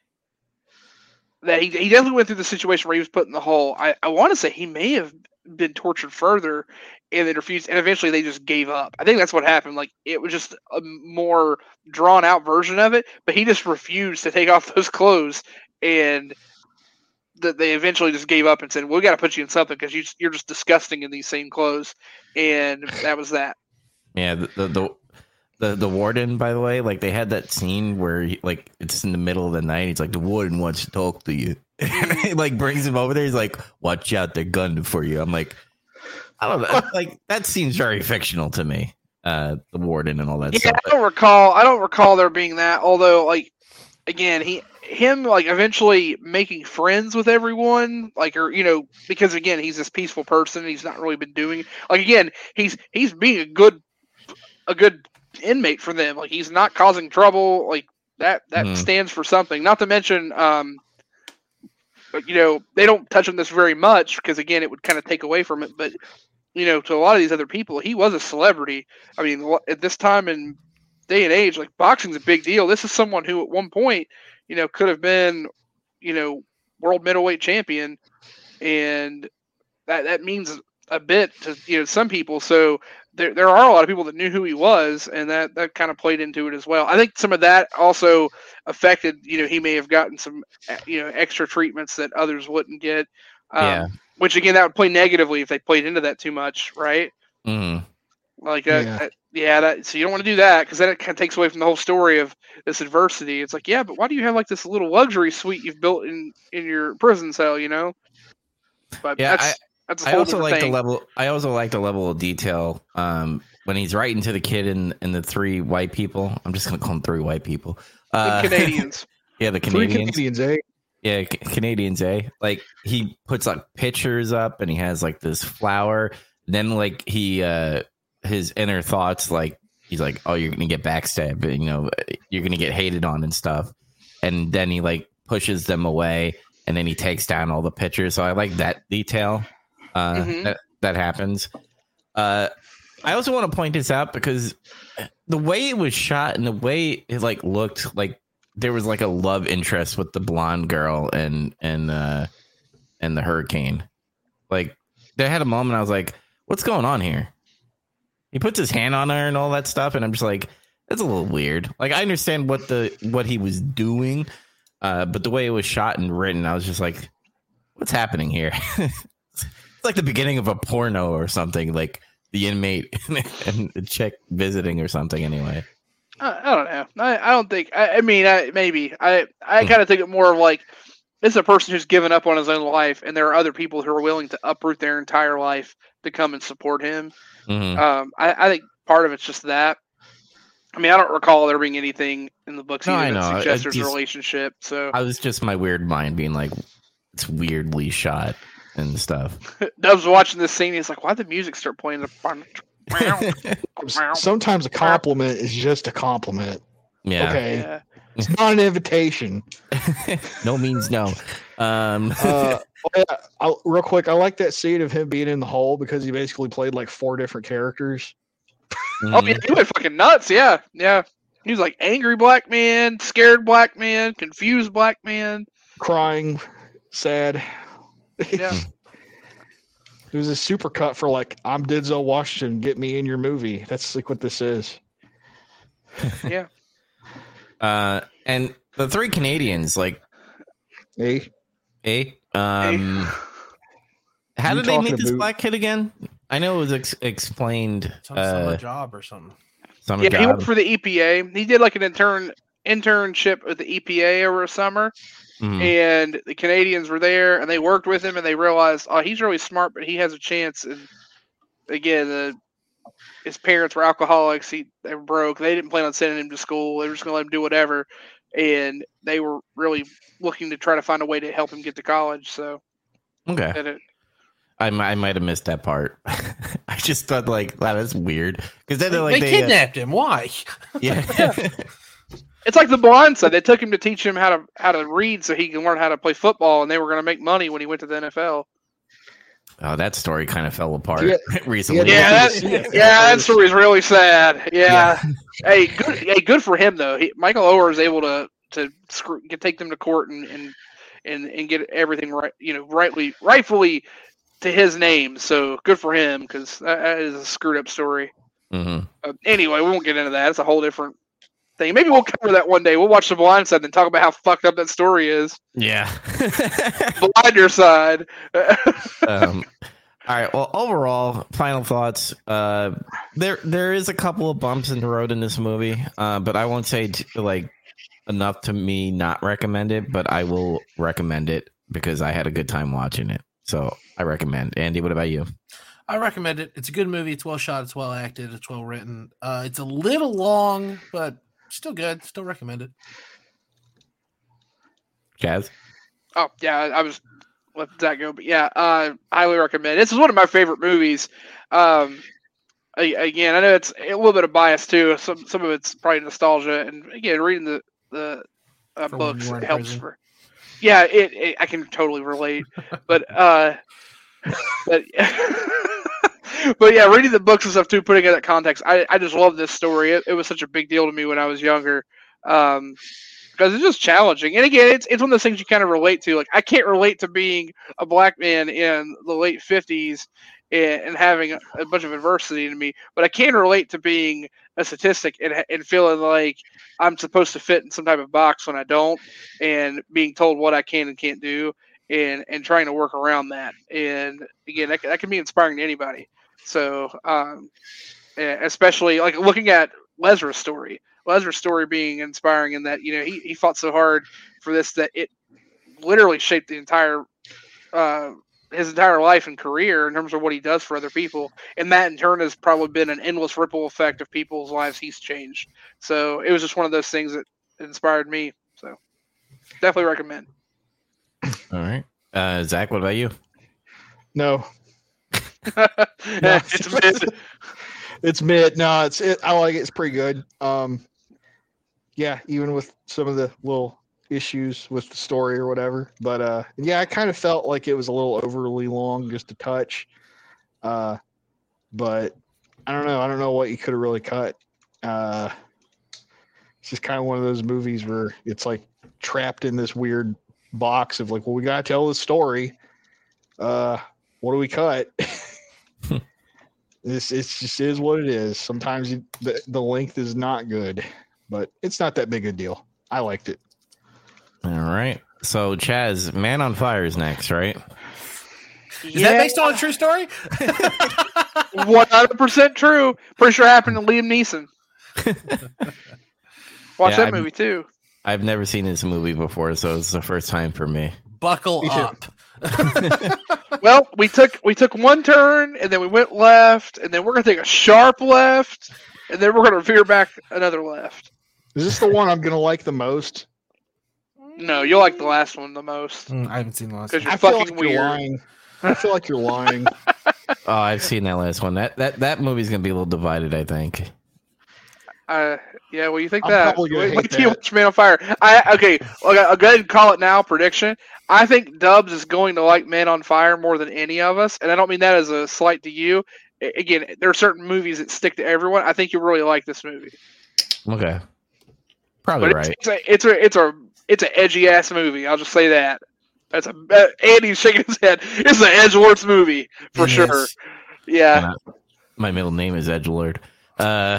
that he, he definitely went through the situation where he was put in the hole. I, I want to say he may have been tortured further and they refused, and eventually they just gave up. I think that's what happened. Like it was just a more drawn out version of it, but he just refused to take off those clothes, and that they eventually just gave up and said, well, "We got to put you in something because you, you're just disgusting in these same clothes," and that was that. Yeah, the, the the the the warden, by the way, like they had that scene where he, like it's in the middle of the night. He's like, the warden wants to talk to you. He like brings him over there. He's like, watch out, they're gunning for you. I'm like, I don't know. Like that seems very fictional to me. Uh, the warden and all that Yeah, stuff. I don't recall. I don't recall there being that. Although, like, again, he him like eventually making friends with everyone, like, or you know, because again, he's this peaceful person. He's not really been doing like again, he's he's being a good a good inmate for them. Like he's not causing trouble. Like that that Mm. stands for something. Not to mention, um, but you know they don't touch on this very much because again it would kind of take away from it. But you know to a lot of these other people, he was a celebrity. I mean at this time and day and age, like boxing's a big deal. This is someone who at one point, you know, could have been, you know, world middleweight champion, and that that means a bit to you know some people. So there there are a lot of people that knew who he was, and that that kind of played into it as well. I think some of that also affected. You know, he may have gotten some you know extra treatments that others wouldn't get. Um, Yeah. Which again, that would play negatively if they played into that too much, right? Mm. Like, uh, Yeah. uh, yeah, that, so you don't want to do that because then it kind of takes away from the whole story of this adversity. It's like, yeah, but why do you have like this little luxury suite you've built in in your prison cell? You know, but Yeah, that's that's a I whole also different like the thing. level. I also like the level of detail um, when he's writing to the kid and, and the three white people. I'm just gonna call them three white people. The Uh, Canadians. yeah, the Three Canadians. Canadians, eh? Yeah, C- Canadians, eh? Like he puts like pictures up and he has like this flower. Then like he uh his inner thoughts like he's like, oh, you're gonna get backstabbed, you know, you're gonna get hated on and stuff. And then he like pushes them away and then he takes down all the pictures. So I like that detail. Uh Mhm. that, that happens. Uh I also want to point this out because the way it was shot and the way it like looked like there was like a love interest with the blonde girl and and uh and the hurricane. Like they had a moment I was like, what's going on here? He puts his hand on her and all that stuff, and I'm just like, that's a little weird. Like I understand what the what he was doing, uh, but the way it was shot and written, I was just like, what's happening here? It's like the beginning of a porno or something, like the inmate and the chick visiting or something anyway. I, I don't know. I, I don't think. I, I mean, I, maybe. I I Hmm. kind of think it more of like this is a person who's given up on his own life, and there are other people who are willing to uproot their entire life to come and support him. Mhm. Um, I, I think part of it's just that. I mean, I don't recall there being anything in the books No, either I that know. I- suggests I there's a just- relationship. So I was just my weird mind being like, it's weirdly shot and stuff. Dub's watching this scene. He's like, "Why'd the music start playing?" Sometimes a compliment is just a compliment. Yeah. Okay. Yeah. It's not an invitation. No means no. Um, Uh, yeah, I, real quick, I like that scene of him being in the hole because he basically played like four different characters. Oh yeah, he went fucking nuts. Yeah, yeah. He was like angry black man, scared black man, confused black man. Crying, sad. Yeah. It was a super cut for like, I'm Denzel Washington, get me in your movie. That's like what this is. Yeah. Uh, and the three Canadians, like, Hey, eh? Um, how You did they meet talking this about- black kid again? I know it was ex- explained. Some summer Uh, job or something. summer Yeah, he job. worked for the E P A. He did like an intern internship with the E P A over a summer, Mhm. and the Canadians were there, and they worked with him, and they realized, oh, he's really smart, but he has a chance. And again, the his parents were alcoholics. He they were broke. They didn't plan on sending him to school. They were just gonna let him do whatever, and they were really looking to try to find a way to help him get to college. So Okay. and it, I, mi- I might have missed that part. I just thought, like, wow, that's weird. Because then They, they're like, they they, uh, kidnapped him. Why? yeah. it's like the Blind Side. They took him to teach him how to how to read so he can learn how to play football, and they were going to make money when he went to the N F L. Oh, that story kind of fell apart Yeah. recently. Yeah, Yeah, that- that, see it yeah, that first. story's really sad. Yeah. hey, good, hey, good for him though. He, Michael Oher is able to to screw, get, take them to court and, and and and get everything right, you know, rightly, rightfully to his name. So good for him because that, that is a screwed up story. hmm Uh, anyway, we won't get into that. It's a whole different thing. Maybe we'll cover that one day. We'll watch The Blind Side and talk about how fucked up that story is. Yeah. Blinder Side. um, all right. Well, overall, final thoughts. Uh, there, there is a couple of bumps in the road in this movie, uh, but I won't say t- like enough to me not recommend it. But I will recommend it because I had a good time watching it. So I recommend. Andy, what about you? I recommend it. It's a good movie. It's well shot. It's well acted. It's well written. Uh, it's a little long, but still good. Still recommend it. Jazz? Oh yeah, I was let that go, but yeah, uh, highly recommend. This is one of my favorite movies. Um, again, I know it's a little bit of bias too. Some some of it's probably nostalgia, and again, reading the the uh, For when books you were in helps prison. for. Yeah, it, it I can totally relate, but uh, but but yeah, reading the books and stuff too, putting it in that context, I I just love this story. It, it was such a big deal to me when I was younger. Um, because it's just challenging. And again, it's it's one of those things you kind of relate to. Like, I can't relate to being a black man in the late fifties and, and having a, a bunch of adversity to me, but I can relate to being a statistic and and feeling like I'm supposed to fit in some type of box when I don't, and being told what I can and can't do, and and trying to work around that. And again, that, that can be inspiring to anybody. So, um, especially like looking at Lesra's story. Lesra's story being inspiring in that, you know, he, he fought so hard for this that it literally shaped the entire uh, his entire life and career in terms of what he does for other people, and that in turn has probably been an endless ripple effect of people's lives he's changed. So it was just one of those things that inspired me. So definitely recommend. All right, uh, Zach, what about you? No, no, it's mid. It's mid. No, it's it. I like it. It's pretty good. Um, yeah, even with some of the little issues with the story or whatever. But uh, yeah, I kind of felt like it was a little overly long, just a touch. Uh, but I don't know. I don't know what you could have really cut. Uh, it's just kind of one of those movies where it's like trapped in this weird box of like, well, we gotta tell the story. Uh, what do we cut? This it's just is what it is. Sometimes you, the the length is not good, but it's not that big a deal. I liked it. All right. So Chaz, Man on Fire is next, right? Is that based on a true story? one hundred percent true. Pretty sure it happened to Liam Neeson. Watch Yeah, that I'm- movie too. I've never seen this movie before, so it's the first time for me. Buckle Me too. up. Well, we took we took one turn, and then we went left, and then we're gonna take a sharp left, and then we're gonna veer back another left. Is this the one I'm gonna like the most? No, you'll like the last one the most Mm, I haven't seen the last because one. you're I feel fucking like you're weird. lying. I feel like you're lying. Oh, I've seen that last one. That that that movie's gonna be a little divided, I think. Uh, yeah, well, you think I'm that? probably gonna Wait, hate wait till you that. watch Man on Fire. I okay. Okay, I'll go ahead and call it now. Prediction. I think Dubs is going to like Man on Fire more than any of us, and I don't mean that as a slight to you. A- Again, there are certain movies that stick to everyone. I think you really like this movie, Okay. Probably but right. it's, it's a it's a it's a it's an edgy ass movie. I'll just say that. That's a uh, Andy's shaking his head. It's an Edgeworth movie for It sure. is. Yeah. And I- my middle name is Edgelord. Uh,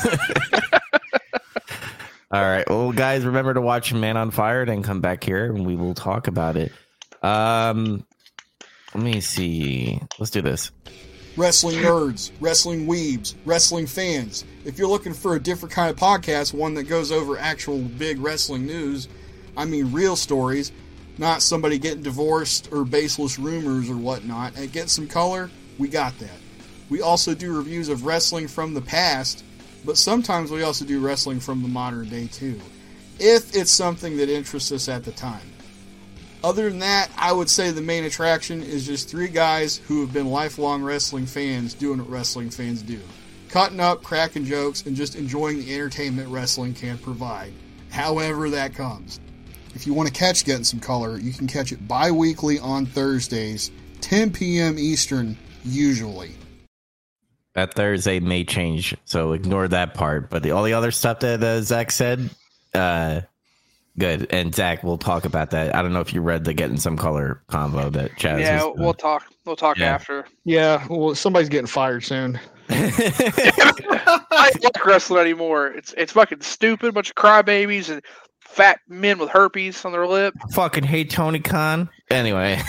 all right. Well, guys, remember to watch Man on Fire, then come back here and we will talk about it. Um, let me see. Let's do this. Wrestling nerds, wrestling weebs, wrestling fans. If you're looking for a different kind of podcast, one that goes over actual big wrestling news, I mean real stories, not somebody getting divorced or baseless rumors or whatnot, at Get Some Color, we got that. We also do reviews of wrestling from the past, but sometimes we also do wrestling from the modern day too, if it's something that interests us at the time. Other than that, I would say the main attraction is just three guys who have been lifelong wrestling fans doing what wrestling fans do. Cutting up, cracking jokes, and just enjoying the entertainment wrestling can provide. However that comes. If you want to catch Getting Some Color, you can catch it bi-weekly on Thursdays, ten p.m. Eastern, usually. That Thursday may change, so ignore that part. But the, all the other stuff that uh, Zach said, uh, good. And Zach, we'll talk about that. I don't know if you read the Getting Some Color combo that Chaz Yeah, was we'll talk. We'll talk Yeah. after. Yeah, well, somebody's getting fired soon. I don't like wrestling anymore. It's it's fucking stupid. Bunch of crybabies and fat men with herpes on their lip. Fucking hate Tony Khan. Anyway.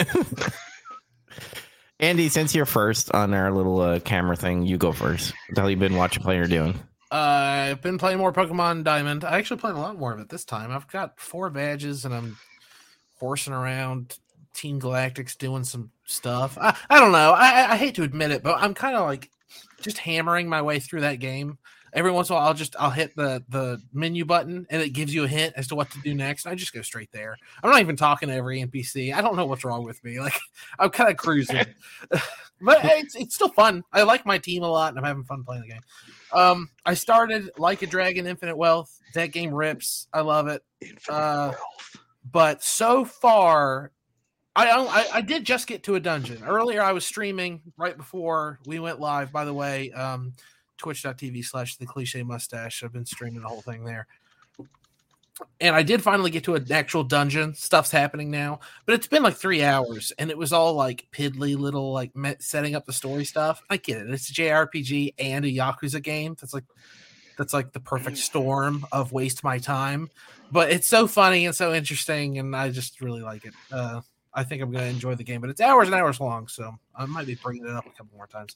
Andy, since you're first on our little uh, camera thing, you go first. What the hell you been watching, playing, or doing? Uh, I've been playing more Pokemon Diamond. I actually playing a lot more of it this time. I've got four badges and I'm horsing around Team Galactic's doing some stuff. I, I don't know. I, I hate to admit it, but I'm kind of like just hammering my way through that game. every once in a while I'll just I'll hit the the menu button and it gives you a hint as to what to do next. I just go straight there. I'm not even talking to every N P C. I don't know what's wrong with me. Like I'm kind of cruising, but it's it's still fun. I like my team a lot, and I'm having fun playing the game. Um, I started Like a Dragon: Infinite Wealth. That game rips. I love it. Uh, but so far, I, I I did just get to a dungeon. Earlier, I was streaming right before we went live. By the way, um, twitch.tv slash the cliche mustache. I've been streaming the whole thing there. And I did finally get to an actual dungeon. Stuff's happening now, but it's been like three hours, and it was all like piddly little like met, setting up the story stuff. I get it; it's a J R P G and a Yakuza game. That's like that's like the perfect storm of waste my time. But it's so funny and so interesting, and I just really like it. Uh, I think I'm going to enjoy the game, but it's hours and hours long, so I might be bringing it up a couple more times.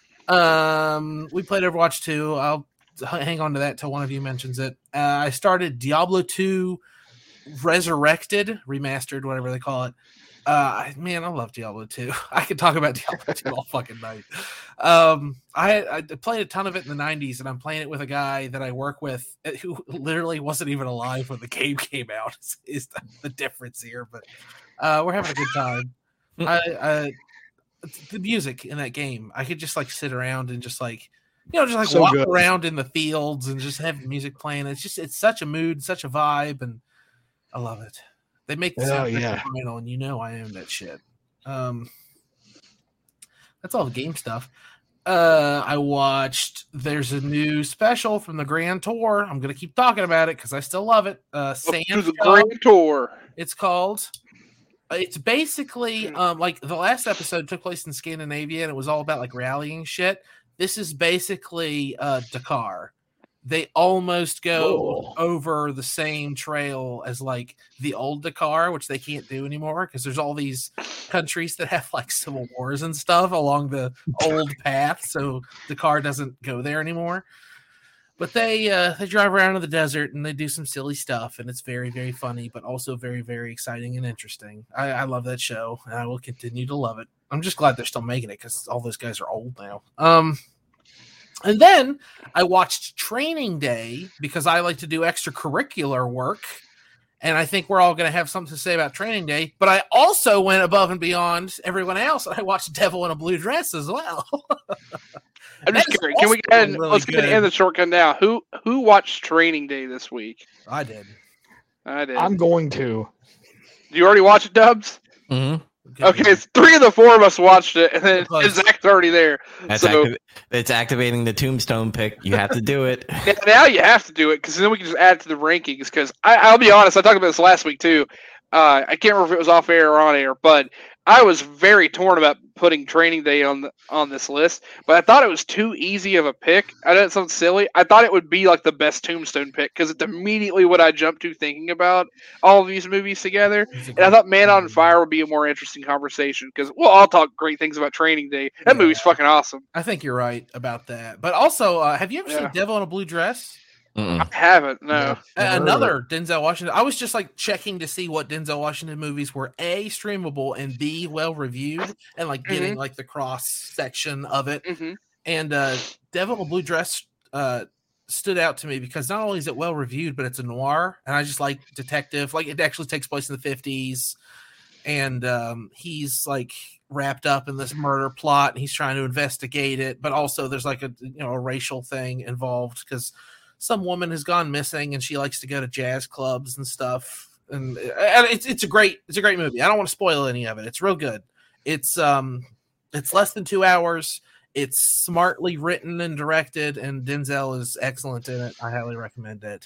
Um, we played Overwatch two. I'll hang on to that till one of you mentions it. Uh, I started Diablo two Resurrected, remastered, whatever they call it. Uh, man, I love Diablo two. I could talk about Diablo two all fucking night. Um, I, I played a ton of it in the nineties, and I'm playing it with a guy that I work with who literally wasn't even alive when the game came out. Is, is the, the difference here, but uh, we're having a good time. I, I, the music in that game, I could just like sit around and just like. You know, just like so walk good. around in the fields and just have music playing. It's just, it's such a mood, such a vibe, and I love it. They make the sound oh, yeah. final, and you know I own that shit. Um, that's all the game stuff. Uh, I watched, there's a new special from the Grand Tour. I'm going to keep talking about it because I still love it. Uh, Sand to the Grand Tour. It's called. It's basically um, like the last episode took place in Scandinavia, and it was all about like rallying shit. This is basically uh, Dakar. They almost go Whoa. over the same trail as like the old Dakar, which they can't do anymore because there's all these countries that have like civil wars and stuff along the old path. So Dakar doesn't go there anymore. But they uh, they drive around in the desert and they do some silly stuff, and it's very, very funny, but also very, very exciting and interesting. I, I love that show, and I will continue to love it. I'm just glad they're still making it because all those guys are old now. Um, and then I watched Training Day because I like to do extracurricular work, and I think we're all going to have something to say about Training Day. But I also went above and beyond everyone else, and I watched Devil in a Blue Dress as well. I'm just curious. Can we get ahead and, really let's get in the shortcut now? Who who watched Training Day this week? I did. I did. I'm going to. Do you already watch it, Dubs? Mm-hmm. Okay, it's three of the four of us watched it, and then Zach's already there. That's so activ- it's activating the Tombstone pick. You have to do it. Yeah, now you have to do it because then we can just add it to the rankings. Because I'll be honest, I talked about this last week too. Uh, I can't remember if it was off air or on air, but I was very torn about putting Training Day on the, on this list. But I thought it was too easy of a pick. I know it sounds silly. I thought it would be like the best Tombstone pick because it's immediately what I jumped to thinking about all of these movies together. And I thought Man on Fire would be a more interesting conversation because we'll all talk great things about Training Day. That yeah. movie's fucking awesome. I think you're right about that. But also, uh, have you ever yeah. seen Devil in a Blue Dress? Mm-mm. I haven't, no. Yeah, Another Denzel Washington. I was just like checking to see what Denzel Washington movies were A, streamable, and B, well reviewed, and like getting mm-hmm. like the cross section of it. Mm-hmm. And uh, Devil in a Blue Dress uh, stood out to me because not only is it well reviewed, but it's a noir, and I just like detective. Like it actually takes place in the fifties, and um, he's like wrapped up in this murder plot, and he's trying to investigate it, but also there's like a you know a racial thing involved because some woman has gone missing and she likes to go to jazz clubs and stuff. And, and it's it's a great it's a great movie. I don't want to spoil any of it. It's real good. It's um it's less than two hours. It's smartly written and directed, and Denzel is excellent in it. I highly recommend it.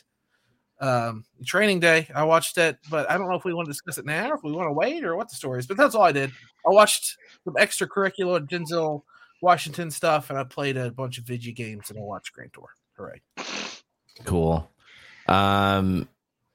Um, Training Day, I watched it, but I don't know if we want to discuss it now or if we want to wait or what the story is. But that's all I did. I watched some extracurricular Denzel Washington stuff, and I played a bunch of video games, and I watched Grand Tour. Hooray. Cool. Um,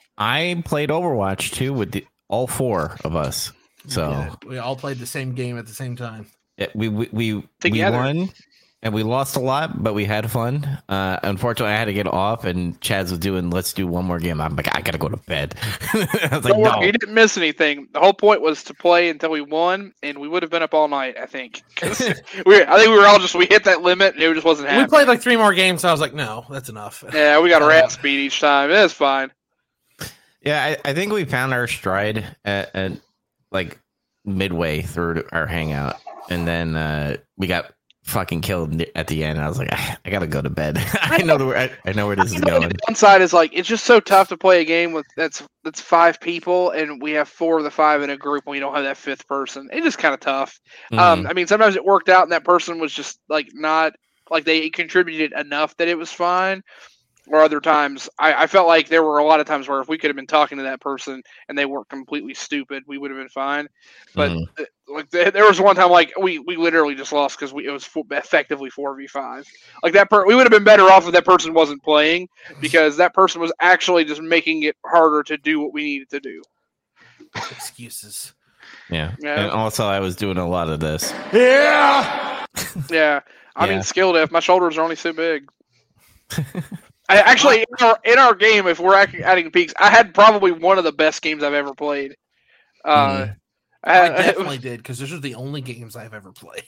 I played Overwatch too with the, all four of us. So yeah, we all played the same game at the same time. Yeah, we we we, we Together. won. and we lost a lot, but we had fun. Uh, unfortunately, I had to get off, and Chaz was doing, let's do one more game. I'm like, I gotta go to bed. I was like, Don't no. worry, you didn't miss anything. The whole point was to play until we won, and we would have been up all night, I think. 'Cause we, I think we were all just, we hit that limit, and it just wasn't happening. We played like three more games, so I was like, no, that's enough. Yeah, we got a rat speed each time. It's fine. Yeah, I, I think we found our stride at, at like midway through our hangout, and then uh, we got fucking killed at the end. I was like, I, I gotta go to bed. I know the, I, I know where this is going. The downside is like it's just so tough to play a game with that's that's five people, and we have four of the five in a group, and we don't have that fifth person. It's just kind of tough. Mm-hmm. Um, I mean, sometimes it worked out, and that person was just like not like they contributed enough that it was fine. Or other times, I, I felt like there were a lot of times where if we could have been talking to that person and they weren't completely stupid, we would have been fine. But Mhm. th- like th- there was one time like we, we literally just lost because we it was fo- effectively four v five. Like that per- we would have been better off if that person wasn't playing because that person was actually just making it harder to do what we needed to do. Excuses. Yeah. Yeah. And also, I was doing a lot of this. Yeah. Yeah, I Yeah. mean skill def. My shoulders are only so big. I actually in our, in our game, if we're act- adding peaks, I had probably one of the best games I've ever played. Uh, Mhm. I I- definitely did because those are the only games I've ever played.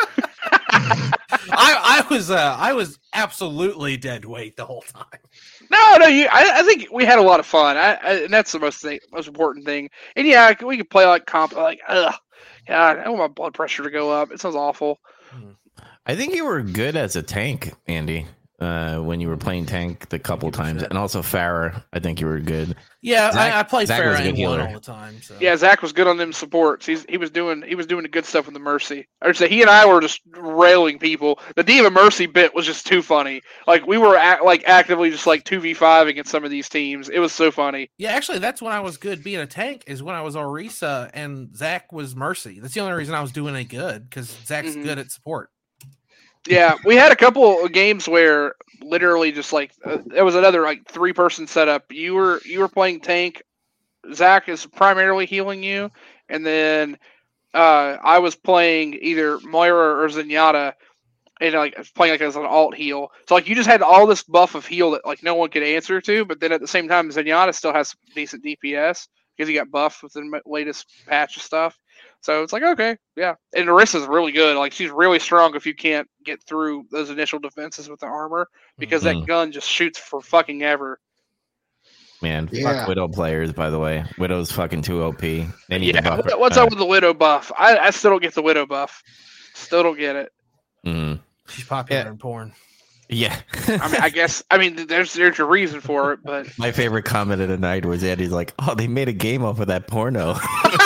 I, I was uh, I was absolutely dead weight the whole time. No, no, you. I, I think we had a lot of fun. I, I, and that's the most thing, most important thing. And yeah, we could play like comp. Like, ugh, God, I want my blood pressure to go up. It sounds awful. I think you were good as a tank, Andy, uh, when you were playing tank the couple times. And also Farah, I think you were good. Yeah, Zach- I, I played Zach was a Farah good and one healer. all the time. So. Yeah, Zach was good on them supports. He's he was doing he was doing the good stuff with the Mercy. Or say he and I were just railing people. The Diva Mercy bit was just too funny. Like we were act, like actively just like two v five against some of these teams. It was so funny. Yeah, actually, that's when I was good being a tank. Is when I was Orisa and Zach was Mercy. That's the only reason I was doing any good because Zach's Mhm. good at support. Yeah, we had a couple of games where literally just like uh, there was another like three person setup. You were you were playing tank. Zach is primarily healing you, and then uh, I was playing either Moira or Zenyatta, and like playing like as an alt heal. So like you just had all this buff of heal that like no one could answer to, but then at the same time Zenyatta still has some decent D P S because he got buffed with the latest patch of stuff. So it's like okay, yeah. And Orissa's really good. Like she's really strong if you can't get through those initial defenses with the armor because Mhm. that gun just shoots for fucking ever. Man, Yeah. fuck Widow players, by the way. Widow's fucking too O P. They need Yeah, to buff what- it. what's Uh, up with the Widow buff? I, I still don't get the Widow buff. Still don't get it. mhm. She's popular Yeah. in porn. Yeah. I mean, I guess I mean there's there's a reason for it, but My favorite comment of the night was Andy's like, "Oh, they made a game off of that porno."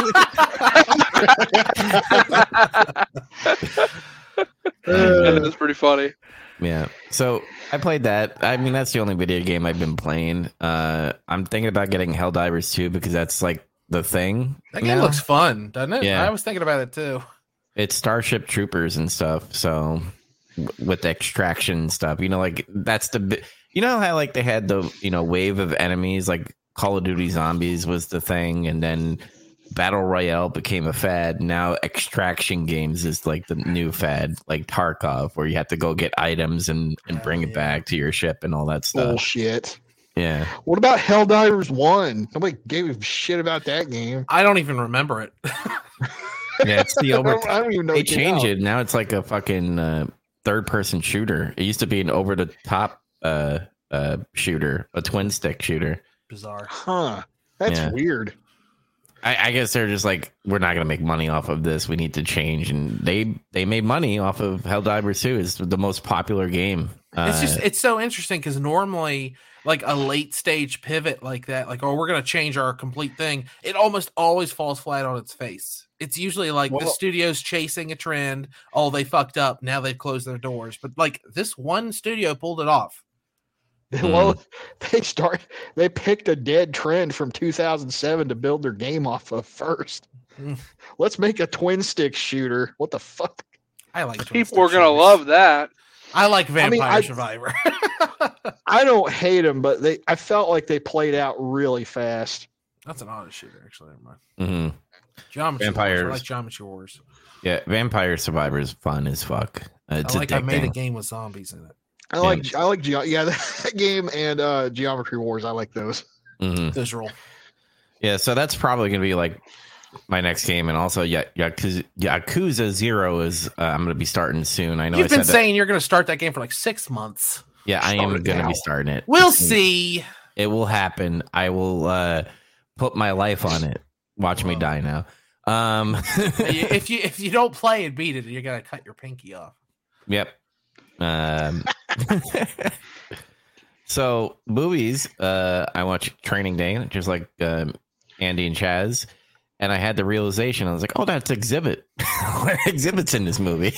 that's pretty funny. Yeah. So I played that. I mean, that's the only video game I've been playing. Uh, I'm thinking about getting Helldivers too because that's like the thing. That game now. looks fun, doesn't it? Yeah. I was thinking about it too. It's Starship Troopers and stuff. So w- with extraction stuff, you know, like that's the bi- you know how like they had the you know wave of enemies like Call of Duty Zombies was the thing, and then Battle Royale became a fad. Now extraction games is like the new fad, like Tarkov, where you have to go get items and, and bring it yeah. back to your ship and all that stuff. Bullshit. Yeah. What about Helldivers one? Nobody gave a shit about that game. I don't even remember it. Yeah, it's the I over. don't, I don't even know. They it came changed out. it. Now it's like a fucking uh, third person shooter. It used to be an over the top uh, uh, shooter, a twin stick shooter. Bizarre. Huh. That's Yeah. weird. I, I guess they're just like, we're not going to make money off of this. We need to change. And they they made money off of Helldivers two. It's the most popular game. Uh, It's just it's so interesting because normally like a late stage pivot like that, like oh we're gonna change our complete thing, it almost always falls flat on its face. It's usually like the Well- studio's chasing a trend. Oh, they fucked up. Now they've closed their doors. But like this one studio pulled it off. Well, they start. They picked a dead trend from two thousand seven to build their game off of first. Mm. Let's make a twin stick shooter. What the fuck? I like twin People are stick gonna shooters. love that. I like Vampire mean, I- Survivor. I don't hate them, but they. I felt like they played out really fast. That's an auto shooter, actually. Never mind. mhm. Geometry Wars. I Vampires. like Geometry Wars. Yeah, Vampire Survivor is fun as fuck. Uh, it's I like I made a addicting. game with zombies in it. I like I like Ge- yeah that game and uh, Geometry Wars. I like those. Mhm. Visual. Yeah, so that's probably gonna be like my next game, and also Ya- Yakuza, Yakuza Zero is uh, I'm gonna be starting soon. I know You've I been said saying you're going to start that game for like six months. that. Yeah, I am Start it gonna now. be starting it. We'll see. It will happen. I will uh, put my life on it. Watch me die now. Um, if you if you don't play and beat it, you're going to cut your pinky off. Yep. Um, so movies, uh, I watched Training Day, just like um, Andy and Chaz, and I had the realization. I was like, "Oh, that's Exhibit. Exhibit's in this movie."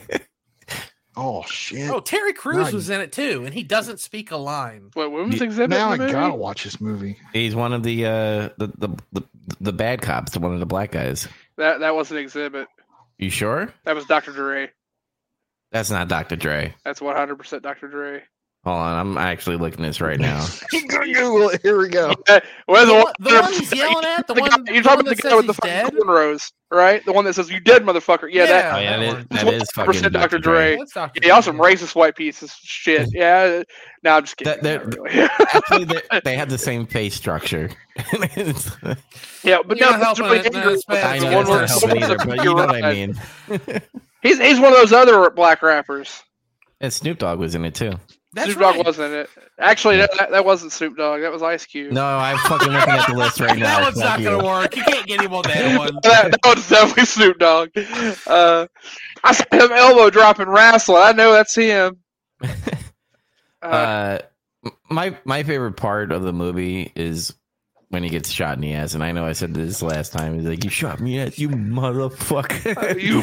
Oh shit! Oh, Terry Crews Nice. was in it too, and he doesn't speak a line. What women's Yeah, exhibit? Now in I the gotta movie? watch this movie. He's one of the, uh, the the the the bad cops, the one of the black guys. That that wasn't exhibit. You sure? That was Doctor Dre. That's not Doctor Dre. That's one hundred percent Doctor Dre. Hold on, I'm actually looking at this right now. Google it. Here we go. Uh, well, The, the, one, the one he's yelling at, the, the one, guy, the you're one talking about that the guy says with the he's fucking dead. cornrows, right? The one that says "You dead, motherfucker." Yeah, that. Oh yeah, that that one. is, that is one hundred fucking percent Doctor Doctor Dre. That's Doctor Yeah, y'all Dre. some racist white pieces of shit. Yeah. No, I'm just kidding. That- Not really. Actually, they, they have the same face structure. Yeah, but You're no, not that's helping really it. No, angry. it's bad. I The know one it's where- not helping either, but you know what I mean. He's he's one of those other black rappers. And Snoop Dogg was in it too. That's Snoop right. Dogg wasn't it. Actually, that, that, that wasn't Snoop Dogg. That was Ice Cube. No, I'm fucking looking at the list right now. that one's Fuck not you. going to work. You can't get him on that one. that, that was definitely Snoop Dogg. Uh, I saw him elbow dropping wrestling. I know that's him. Uh, Uh, my my favorite part of the movie is when he gets shot in the ass, and I know I said this last time. He's like, "You shot me in the ass, you motherfucker! you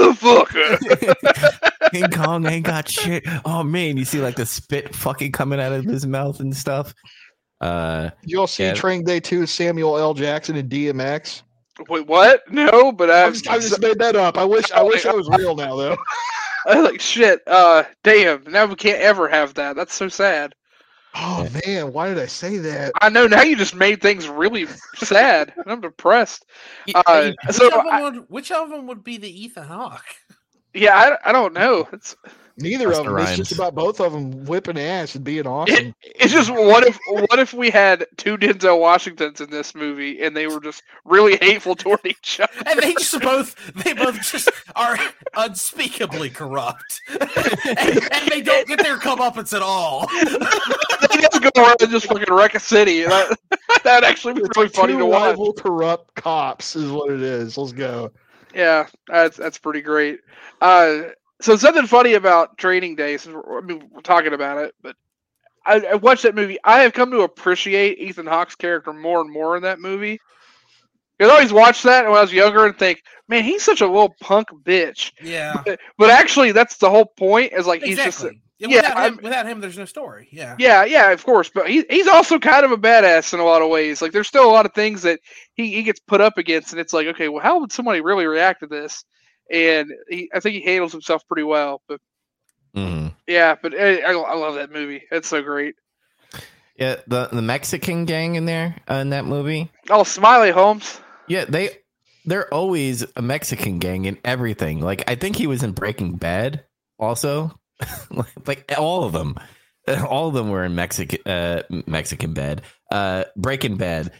motherfucker. King Kong ain't got shit." Oh man, you see like the spit fucking coming out of his mouth and stuff. Uh, You all see Yeah. Training Day two, Samuel L. Jackson and D M X? Wait, what? No, but I I, just, I just made that up. I wish I wish that was real now though. I was like, shit. Uh, damn. Now we can't ever have that. That's so sad. Oh man, why did I say that? I know. Now you just made things really sad. I'm depressed. Uh, which, so of them I- would, which of them would be the Ethan Hawke? yeah, I, I don't know. It's Neither Busta of them. It's Rhymes. just about both of them whipping ass and being it, awesome. it's just what if what if we had two Denzel Washingtons in this movie and they were just really hateful toward each other? And they just both they both just are unspeakably corrupt, and, and they don't get their comeuppance at all. They just go around and just fucking wreck a city. That that'd actually be It's really funny two to watch. rival corrupt cops is what it is. Let's go. Yeah, that's that's pretty great. Uh, so something funny about Training Day. Since we're, I mean, we're talking about it, but I, I watched that movie. I have come to appreciate Ethan Hawke's character more and more in that movie. Because I always watched that when I was younger and think, man, he's such a little punk bitch. Yeah, But actually, that's the whole point. Is like he's just exactly. Yeah, yeah, without, him, I'm- without him, there's no story. Yeah, yeah, yeah, of course. But he he's also kind of a badass in a lot of ways. Like there's still a lot of things that he, he gets put up against, and it's like, okay, well, how would somebody really react to this? And he, I think he handles himself pretty well. But mhm. yeah, but I, I, I love that movie. It's so great. Yeah, the the Mexican gang in there uh, in that movie. Oh, Smiley Holmes. Yeah, they they're always a Mexican gang in everything. Like I think he was in Breaking Bad also. Like all of them, all of them were in Mexican uh, Mexican Bad, uh, Breaking Bad.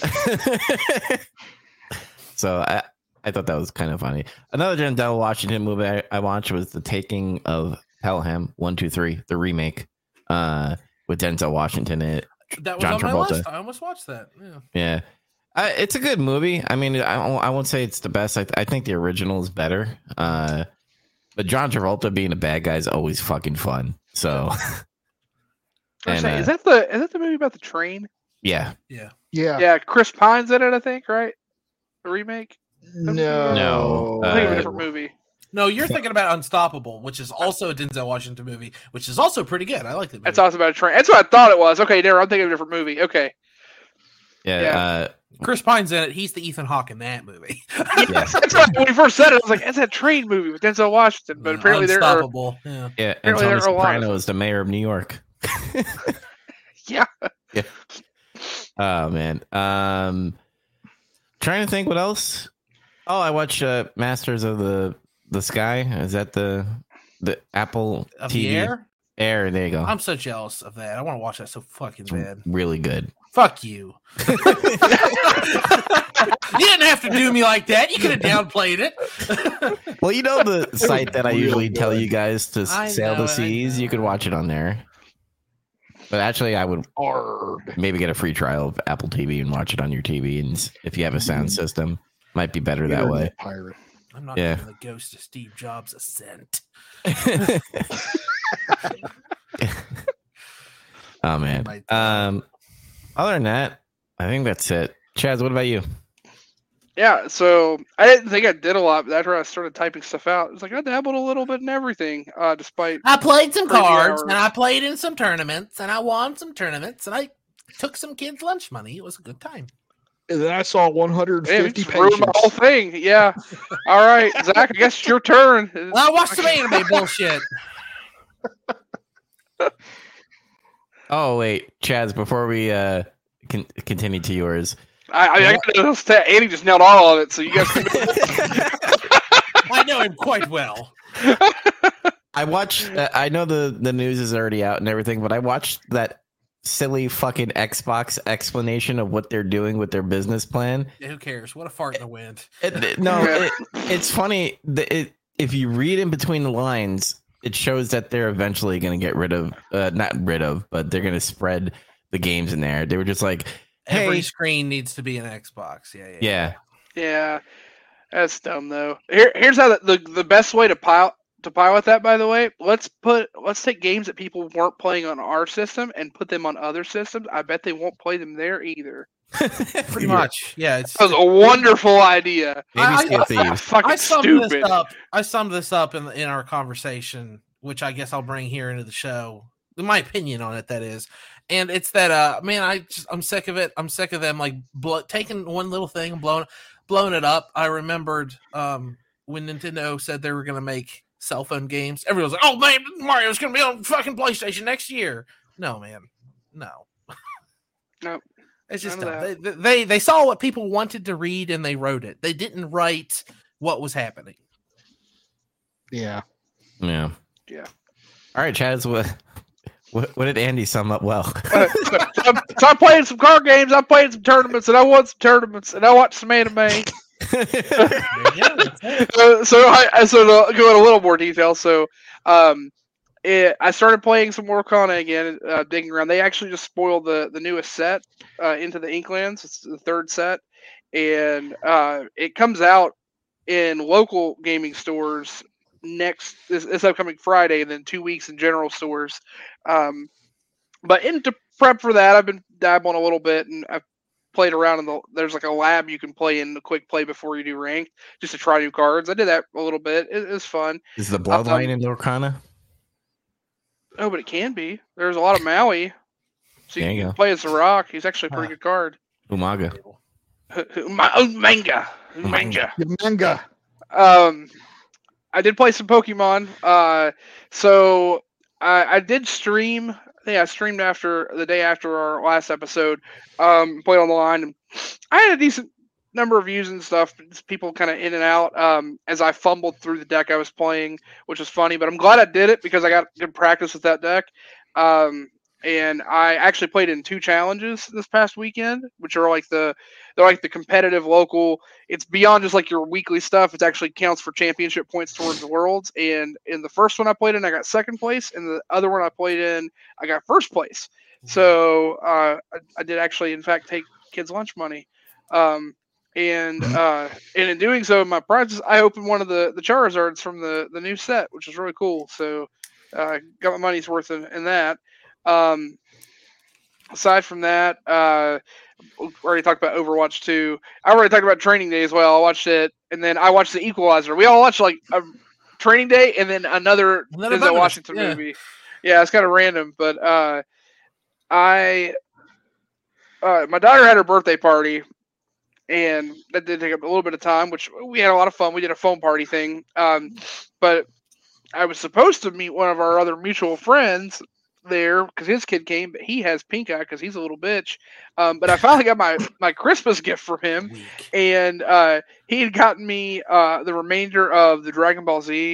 So I I thought that was kind of funny. Another Denzel Washington movie I, I watched was The Taking of Pelham one two three, the remake, uh, with Denzel Washington in it. that was John on my Travolta. list. I almost watched that. Yeah. Yeah. Uh, it's a good movie. I mean, I, I won't say it's the best. I, I think the original is better. Uh, but John Travolta being a bad guy is always fucking fun. So, and, Say, uh, is that the is that the movie about the train? yeah. Yeah. Yeah. Yeah, Chris Pine's in it. I think right. The remake. No. No, I think of a Uh, different movie. No, you're thinking about Unstoppable, which is also a Denzel Washington movie, which is also pretty good. I like that movie. That's also about a train. That's what I thought it was. Okay, never. I'm thinking of a different movie. Okay. Yeah. Yeah. Uh, Chris Pine's in it. He's the Ethan Hawke in that movie. Yes, that's right. When we first said it, I was like, "It's that train movie with Denzel Washington." But apparently, there are Unstoppable. Yeah. yeah. And Apparently Tony there are a lot of Soprano is the mayor of New York. yeah. Oh, man. Um, trying to think what else. Oh, I watched uh, Masters of the, the Sky. Is that the the Apple Of T V the Air? Air, there you go. I'm so jealous of that. I want to watch that so fucking bad. Really good. Fuck you. You didn't have to do me like that. You could have downplayed it. Well, you know the site that I Real usually good. tell you guys to I sail know the it, I seas. know You could it. watch it on there. But actually, I would Arg. maybe get a free trial of Apple T V and watch it on your T V. And s- if you have a sound system, might be better that way. Internet Pirate. I'm not Yeah. giving the ghost of Steve Jobs a cent. Oh man. Right. Um, other than that, I think that's it. Chaz, what about you? Yeah, so I didn't think I did a lot, but after I started typing stuff out, it was like I dabbled a little bit in everything, uh, despite I played some Crazy cards, hours. and I played in some tournaments, and I won some tournaments, and I took some kids' lunch money. It was a good time. And then I saw one hundred Damn, you fifty just ruined patients. my whole thing. Yeah. All right, Zach, I guess it's your turn. I watched some anime bullshit. Oh wait, Chaz, before we uh con- continue to yours. I, I, I got to Andy just nailed all of it, so you guys can. I know him quite well. I watched. Uh, I know the the news is already out and everything, but I watched that silly fucking Xbox explanation of what they're doing with their business plan. Yeah, who cares? What a fart in the wind. It, it- no, it, it's funny. The, it, if you read in between the lines, it shows that they're eventually going to get rid of, uh, not rid of, but they're going to spread the games in there. They were just like, Every hey, screen needs to be an Xbox. Yeah, yeah. yeah, Yeah, that's dumb though. Here, here's how the, the the best way to pile to pilot that. By the way, let's put let's take games that people weren't playing on our system and put them on other systems. I bet they won't play them there either. Pretty much. Yeah, it's That was a wonderful idea. maybe I- Sea of I- Thieves. Fucking I summed stupid. this up. I summed this up in in our conversation, which I guess I'll bring here into the show. My opinion on it, that is, and it's that uh, man, I just I'm sick of it. I'm sick of them like blow, taking one little thing and blowing blowing it up. I remembered um when Nintendo said they were going to make cell phone games. Everyone was like, "Oh man, Mario's going to be on fucking PlayStation next year." No, man, no. Nope. It's just None of dumb. They, they they saw what people wanted to read and they wrote it. They didn't write what was happening. Yeah. Yeah. Yeah. All right, Chaz. What, what, what did Andy sum up well? Uh, so, I'm, so I'm playing some card games. I'm playing some tournaments, and I won some tournaments, and I watched some anime. There you go, that's it. Uh, so I, so to go into a little more detail. So, um, it, I started playing some more Arcana again, uh, digging around. They actually just spoiled the the newest set, uh, Into the Inklands. It's the third set, and uh, it comes out in local gaming stores next this, this upcoming Friday, and then two weeks in general stores. Um, but into prep for that, I've been dabbling a little bit, and I've played around in the. There's like a lab you can play in, a quick play before you do ranked, just to try new cards. I did that a little bit. It, it's fun. Is the bloodline Um, in Lorcana? Oh, but it can be. There's a lot of Maui. So There you you can go. play as the Rock. He's actually a pretty Huh. good card. Umaga. My own manga. Manga. The manga. Um, I did play some Pokemon. Uh, so I, I did stream. I think I streamed after the day after our last episode. Um, played on the line, and I had a decent number of views and stuff. Just people kind of in and out. Um, as I fumbled through the deck I was playing, which was funny. But I'm glad I did it because I got good practice with that deck. Um, and I actually played in two challenges this past weekend, which are like the they're like the competitive local. It's beyond just like your weekly stuff. It actually counts for championship points towards the worlds. And in the first one I played in, I got second place, and the other one I played in, I got first place. So uh, I, I did actually, in fact, take kids' lunch money. Um, and uh, and in doing so, my prizes, I opened one of the the Charizards from the the new set, which is really cool. So uh, got my money's worth in, in that. Um, aside from that, uh, we already talked about Overwatch two. I already talked about Training Day as well. I watched it, and then I watched The Equalizer. We all watched like a Training Day and then another Another Denzel bonus, Washington yeah. movie. Yeah, it's kind of random, but uh, I uh, my daughter had her birthday party, and that did take up a little bit of time, which we had a lot of fun. We did a phone party thing, um, but I was supposed to meet one of our other mutual friends there because his kid came, but he has pink eye because he's a little bitch. Um, but I finally got my my Christmas gift from him, Weak. and uh, he had gotten me uh, the remainder of the Dragon Ball Z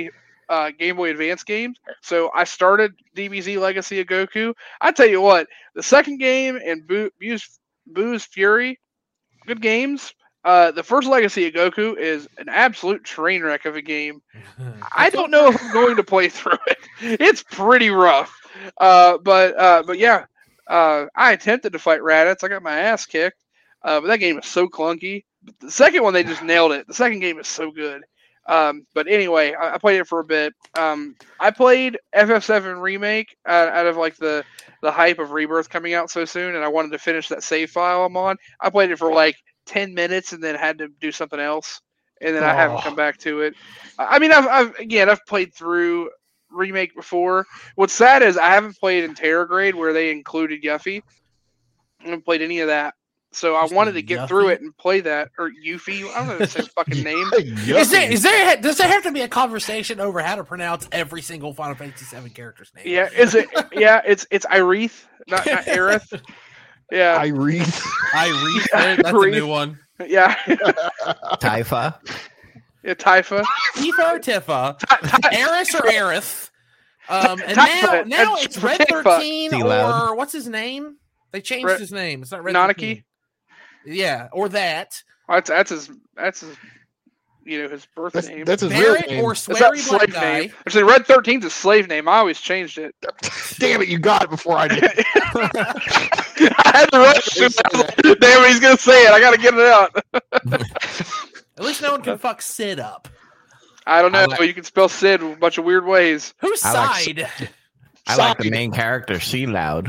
uh, Game Boy Advance games. So I started D B Z Legacy of Goku. I tell you what, the second game and Boo, Boo's, Boo's Fury, good games. Uh, the first Legacy of Goku is an absolute train wreck of a game. I don't know if I'm going to play through it. It's pretty rough. Uh, but uh, but yeah, uh, I attempted to fight Raditz. I got my ass kicked. Uh, but that game is so clunky. The second one, they just nailed it. The second game is so good. Um, but anyway, I, I played it for a bit. Um, I played F F seven Remake uh, out of like the, the hype of Rebirth coming out so soon, and I wanted to finish that save file I'm on. I played it for like ten minutes and then had to do something else, and then I haven't come back to it. I mean, I've, I've again, I've played through Remake before. What's sad is I haven't played Interrograde where they included Yuffie. I haven't played any of that. So I wanted to get Yuffie? through it and play that, or Yuffie. I don't know the same fucking name. Is there, is there does there have to be a conversation over how to pronounce every single Final Fantasy seven character's name? Yeah, is it? Yeah, it's it's Irith, not not Aerith. Yeah, Irith. Irith, that's a new one. yeah, Tifa. yeah, Tifa. Tifa or Tifa, Eris or Aerith. Um, and Tifa, now now uh, it's Red Tifa. thirteen Too or loud. what's his name? They changed Red- his name. It's not Red Nanaki? thirteen. Yeah, or that. Oh, that's that's his that's his you know his birth That's, name. that's his real Barrett name. or It's not Sweary Black slave Guy. name. Actually, Red thirteen's a slave name. I always changed it. Damn it, you got it before I did. I had to rush. Damn it, he's gonna say it. I gotta get it out. At least no one can fuck Sid up. I don't know. I like- you can spell Sid a bunch of weird ways. Whose I like side? I like the Side. main character, Sea Loud.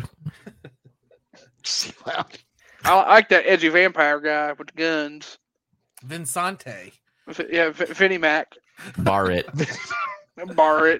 Wow. I like that edgy vampire guy with the guns. Vincente. F- Yeah, F- Finny Mac, Barrett. Barrett.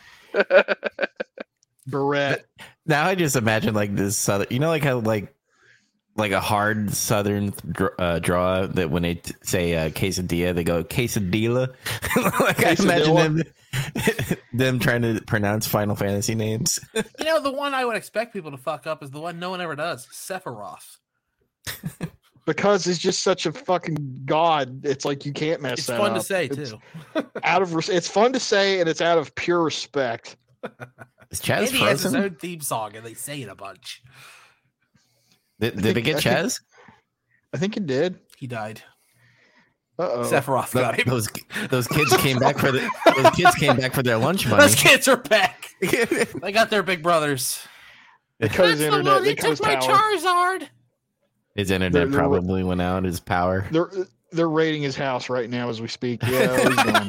Barrett. Now I just imagine like this southern, you know, like how like like a hard southern dr- uh, draw that when they t- say uh, quesadilla, they go quesadilla. Like I imagine them them trying to pronounce Final Fantasy names. You know, the one I would expect people to fuck up is the one no one ever does. Sephiroth. Because it's just such a fucking god. It's like you can't mess It's that fun to up. say It's too. Out of res- it's fun to say, and it's out of pure respect. Is Chaz And he has his frozen? own theme song, and they say it a bunch. Did, I did it think- get I think- Chaz? I think it did. He died. Uh oh. Sephiroth got him. Those those kids came back for the those kids came back for their lunch money. Those kids are back. They got their big brothers. They cut his That's the internet. one They who cut his took my power. Charizard. His internet They're- they're- probably went out. His power. They're they're raiding his house right now as we speak. Yeah, he's gone.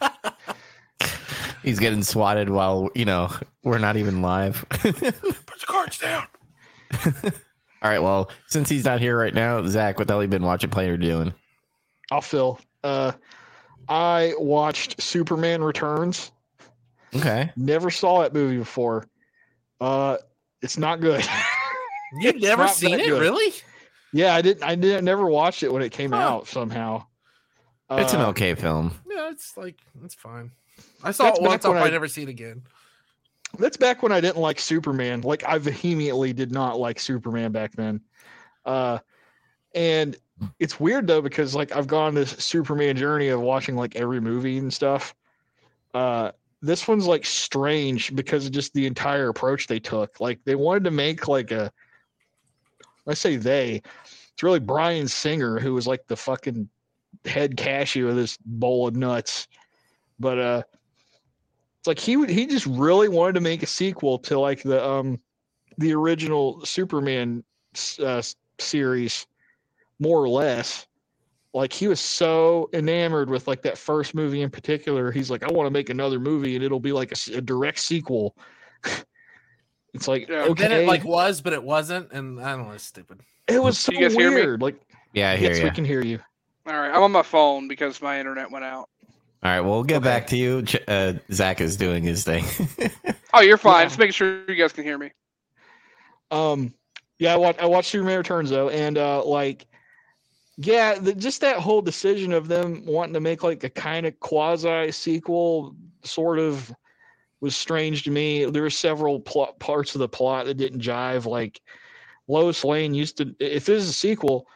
He's getting swatted while you know we're not even live. Put the cards down. All right. Well, since he's not here right now, Zach, what the hell you been watching, playing, or doing? I'll fill. Uh, I watched Superman Returns. Okay. Never saw that movie before. Uh, it's not good. You've It's never not seen that it, good. really? Yeah, I didn't. I didn't. Never watched it when it came Huh. out. Somehow, It's an Uh, okay film. Yeah, it's like it's fine. I saw That's it once. back I'll when probably I- never see it again. That's back when I didn't like Superman. Like I vehemently did not like Superman back then. Uh, and it's weird though because like I've gone this Superman journey of watching like every movie and stuff. Uh, this one's like strange because of just the entire approach they took. Like they wanted to make like a. I say they. It's really Bryan Singer who was like the fucking head cashew of this bowl of nuts, but uh. It's like he would he just really wanted to make a sequel to like the um the original Superman uh, series, more or less. Like he was so enamored with like that first movie in particular. He's like, I want to make another movie and it'll be like a, s- a direct sequel. It's like Yeah. okay, Then it like was, but it wasn't, and I don't know, it's stupid. it was so You guys hear me? weird. Like Yeah, I hear yes, you. we can hear you. All right, I'm on my phone because my internet went out. All right, well, we'll get back to you. Ch- Uh, Zach is doing his thing. Oh, you're fine. Yeah. Just making sure you guys can hear me. Um, yeah, I watched I watched Superman Returns though, and uh, like, yeah, the, just that whole decision of them wanting to make like a kind of quasi sequel, sort of, was strange to me. There were several plot parts of the plot that didn't jive. Like, Lois Lane used to, if this is a sequel,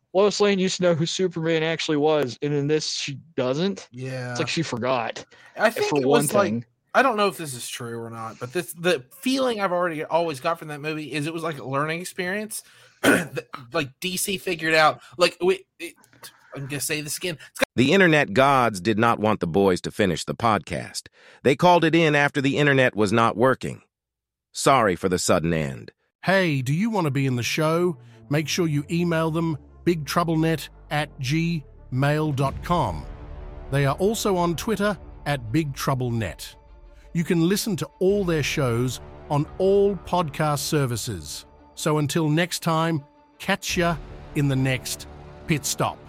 Lois Lane used to know who Superman actually was, and in this she doesn't. Yeah, It's like she forgot. I think for it one was thing. like I don't know if this is true or not, but this the feeling I've already always got from that movie is it was like a learning experience. Like D C figured out, like we. It, I'm gonna say this again. It's The internet gods did not want the boys to finish the podcast. They called it in after the internet was not working. Sorry for the sudden end. Hey, do you want to be in the show? Make sure you email them bigtroublenet at gmail dot com. They are also on Twitter at bigtroublenet. You can listen to all their shows on all podcast services. So until next time, catch ya in the next pit stop.